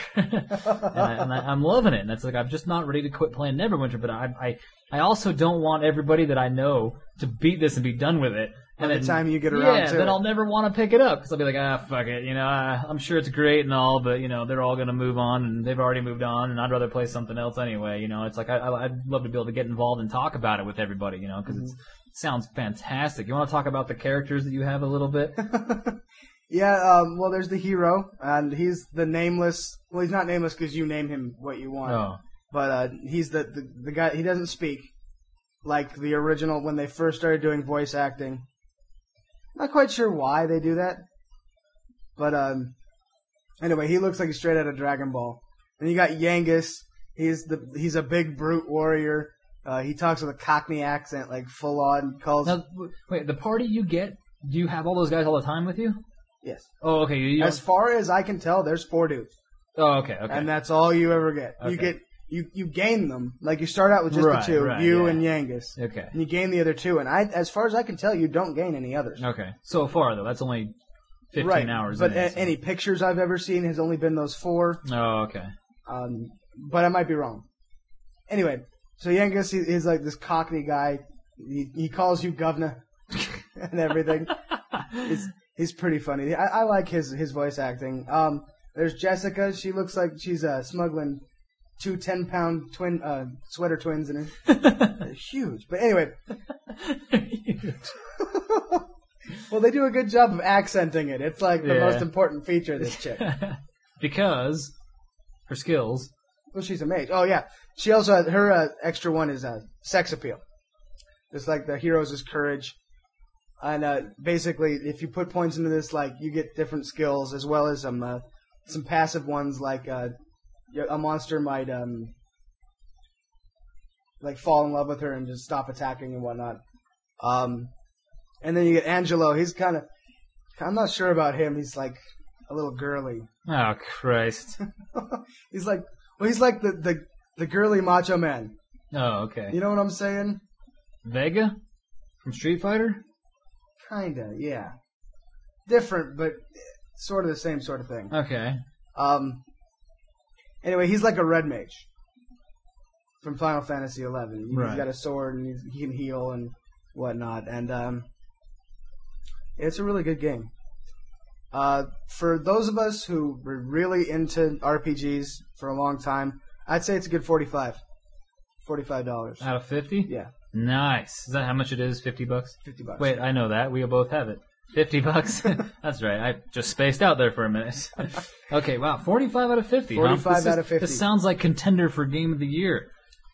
and I'm loving it. And it's like, I'm just not ready to quit playing Neverwinter, but I also don't want everybody that I know to beat this and be done with it by the time you get around to then it. I'll never want to pick it up because I'll be like, fuck it. I'm sure it's great and all, but they're all gonna move on and they've already moved on, and I'd rather play something else anyway. It's like I'd love to be able to get involved and talk about it with everybody. Because it sounds fantastic. You want to talk about the characters that you have a little bit? Yeah, well, there's the hero, and he's the nameless. Well, he's not nameless because you name him what you want. Oh. But he's the guy. He doesn't speak like the original when they first started doing voice acting. Not quite sure why they do that, but anyway, he looks like he's straight out of Dragon Ball. And you got Yangus. He's a big brute warrior. He talks with a Cockney accent, like full on. Now, wait, the party you get, do you have all those guys all the time with you? Yes. Oh, okay. As far as I can tell, there's 4 dudes. Oh, okay. And that's all you ever get. Okay. You gain them. Like you start out with just the 2, and Yangus. Okay. And you gain the other 2, and as far as I can tell, you don't gain any others. Okay. So far though, that's only 15 hours. But any pictures I've ever seen has only been those 4. Oh, okay. But I might be wrong. Anyway, so Yangus is like this Cockney guy. He calls you governor and everything. He's pretty funny. I like his voice acting. There's Jessica. She looks like she's smuggling 2 10-pound twin sweater twins in her. They're huge. But anyway. Well, they do a good job of accenting it. It's like the most important feature of this chick. Because her skills. Well, she's a mage. Oh, yeah. She also has, her extra one is sex appeal. Just like the hero's is courage. And basically, if you put points into this, like, you get different skills as well as some passive ones, like a monster might like fall in love with her and just stop attacking and whatnot. And then you get Angelo. He's I'm not sure about him. He's like a little girly. Oh, Christ. he's like the girly macho man. Oh, okay. You know what I'm saying? Vega from Street Fighter? Kinda, yeah. Different, but sort of the same sort of thing. Okay. Anyway, he's like a red mage from Final Fantasy XI. Right. He's got a sword and he can heal and whatnot. And it's a really good game. For those of us who were really into RPGs for a long time, I'd say it's a good $45. $45. Out of 50? Yeah. Nice. Is that how much it is? $50? $50. Wait, I know that. We both have it. $50? That's right. I just spaced out there for a minute. Okay, wow. 45 out of 50. 45 out of 50. This sounds like contender for Game of the Year.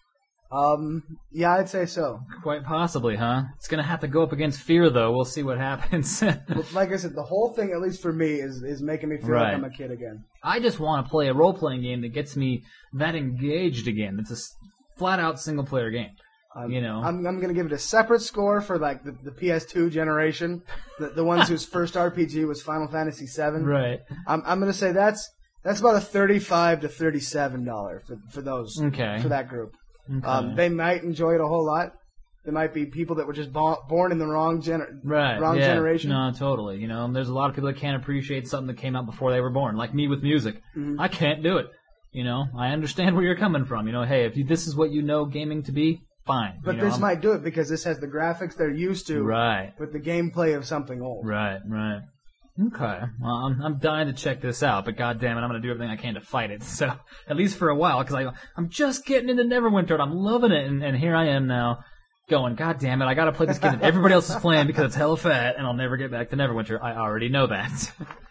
Yeah, I'd say so. Quite possibly, huh? It's gonna have to go up against Fear, though. We'll see what happens. Well, like I said, the whole thing, at least for me, is making me feel like I'm a kid again. I just want to play a role-playing game that gets me that engaged again. It's a flat-out single-player game. I'm going to give it a separate score for like the PS2 generation, the ones whose first RPG was Final Fantasy VII. Right. I'm going to say that's about a $35 to $37 for those for that group. Okay. They might enjoy it a whole lot. There might be people that were just born in the wrong generation. No, totally. There's a lot of people that can't appreciate something that came out before they were born, like me with music. Mm-hmm. I can't do it. I understand where you're coming from. Hey, if this is what you know gaming to be, fine. But this might do it because this has the graphics they're used to, right? With the gameplay of something old, right. Okay, well, I'm dying to check this out, but goddamn it, I'm gonna do everything I can to fight it. So at least for a while, because I'm just getting into Neverwinter and I'm loving it, and here I am now, going, goddamn it, I gotta play this game that everybody else is playing because it's hella fat, and I'll never get back to Neverwinter. I already know that.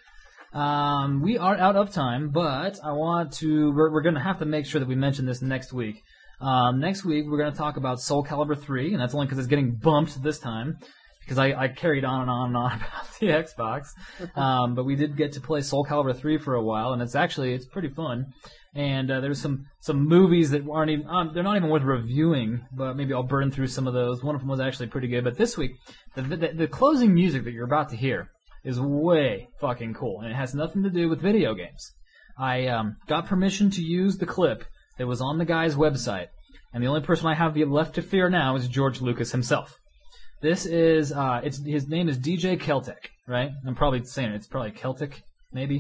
We are out of time, but we're gonna have to make sure that we mention this next week. Next week, we're going to talk about Soul Calibur 3, and that's only because it's getting bumped this time, because I carried on and on and on about the Xbox. But we did get to play Soul Calibur 3 for a while, and it's pretty fun. And there's some movies that aren't even, they're not even worth reviewing, but maybe I'll burn through some of those. One of them was actually pretty good. But this week, the closing music that you're about to hear is way fucking cool, and it has nothing to do with video games. I got permission to use the clip that was on the guy's website, and the only person I have left to fear now is George Lucas himself. This is, his name is DJ Keltec, right? I'm probably saying it. It's probably Celtic, maybe?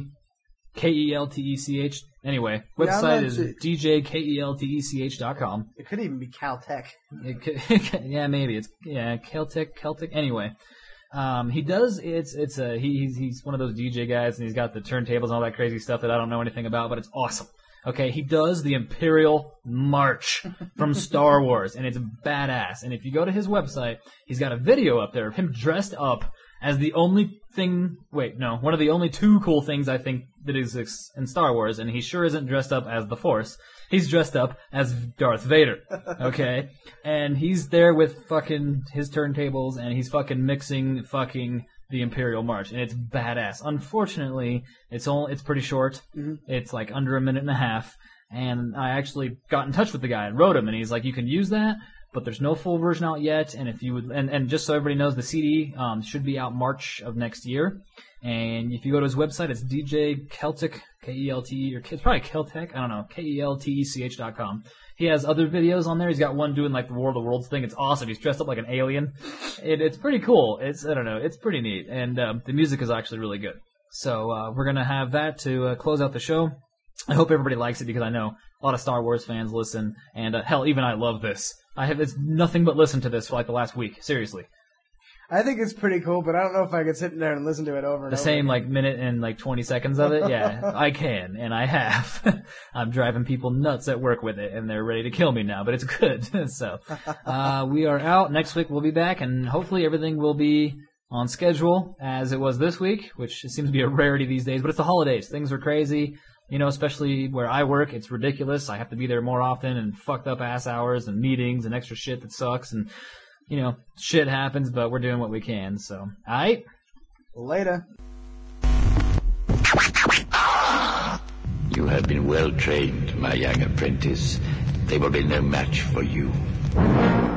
Keltech. Anyway, website is djkeltech.com. It could even be Caltech. Yeah, maybe. It's, Celtic. Anyway. He does. He's one of those DJ guys, and he's got the turntables and all that crazy stuff that I don't know anything about, but it's awesome. Okay, he does the Imperial March from Star Wars, and it's badass. And if you go to his website, he's got a video up there of him dressed up as the only thing. Wait, no, one of the only two cool things I think that exists in Star Wars, and he sure isn't dressed up as the Force. He's dressed up as Darth Vader, okay? And he's there with fucking his turntables, and he's fucking mixing fucking the Imperial March, and it's badass. Unfortunately, it's pretty short. Mm-hmm. It's like under a minute and a half, and I actually got in touch with the guy and wrote him, and he's like, you can use that, but there's no full version out yet, and if you would, and just so everybody knows, the CD should be out March of next year. And if you go to his website, it's DJ Keltec, K-E-L-T, or it's probably Keltec, I don't know, KELTECH.com. He has other videos on there. He's got one doing like the War of the Worlds thing. It's awesome. He's dressed up like an alien. It's pretty cool. I don't know, it's pretty neat. And the music is actually really good. So we're going to have that to close out the show. I hope everybody likes it because I know a lot of Star Wars fans listen. And hell, even I love this. It's nothing but listen to this for like the last week. Seriously. I think it's pretty cool, but I don't know if I could sit there and listen to it over and over. The same again. like minute and like 20 seconds of it? Yeah, I can, and I have. I'm driving people nuts at work with it, and they're ready to kill me now, but it's good. So, we are out. Next week we'll be back, and hopefully everything will be on schedule as it was this week, which seems to be a rarity these days, but it's the holidays. Things are crazy. You know, especially where I work, it's ridiculous. I have to be there more often, and fucked up ass hours, and meetings, and extra shit that sucks, and you know, shit happens, but we're doing what we can, so. Alright? Later. You have been well trained, my young apprentice. They will be no match for you.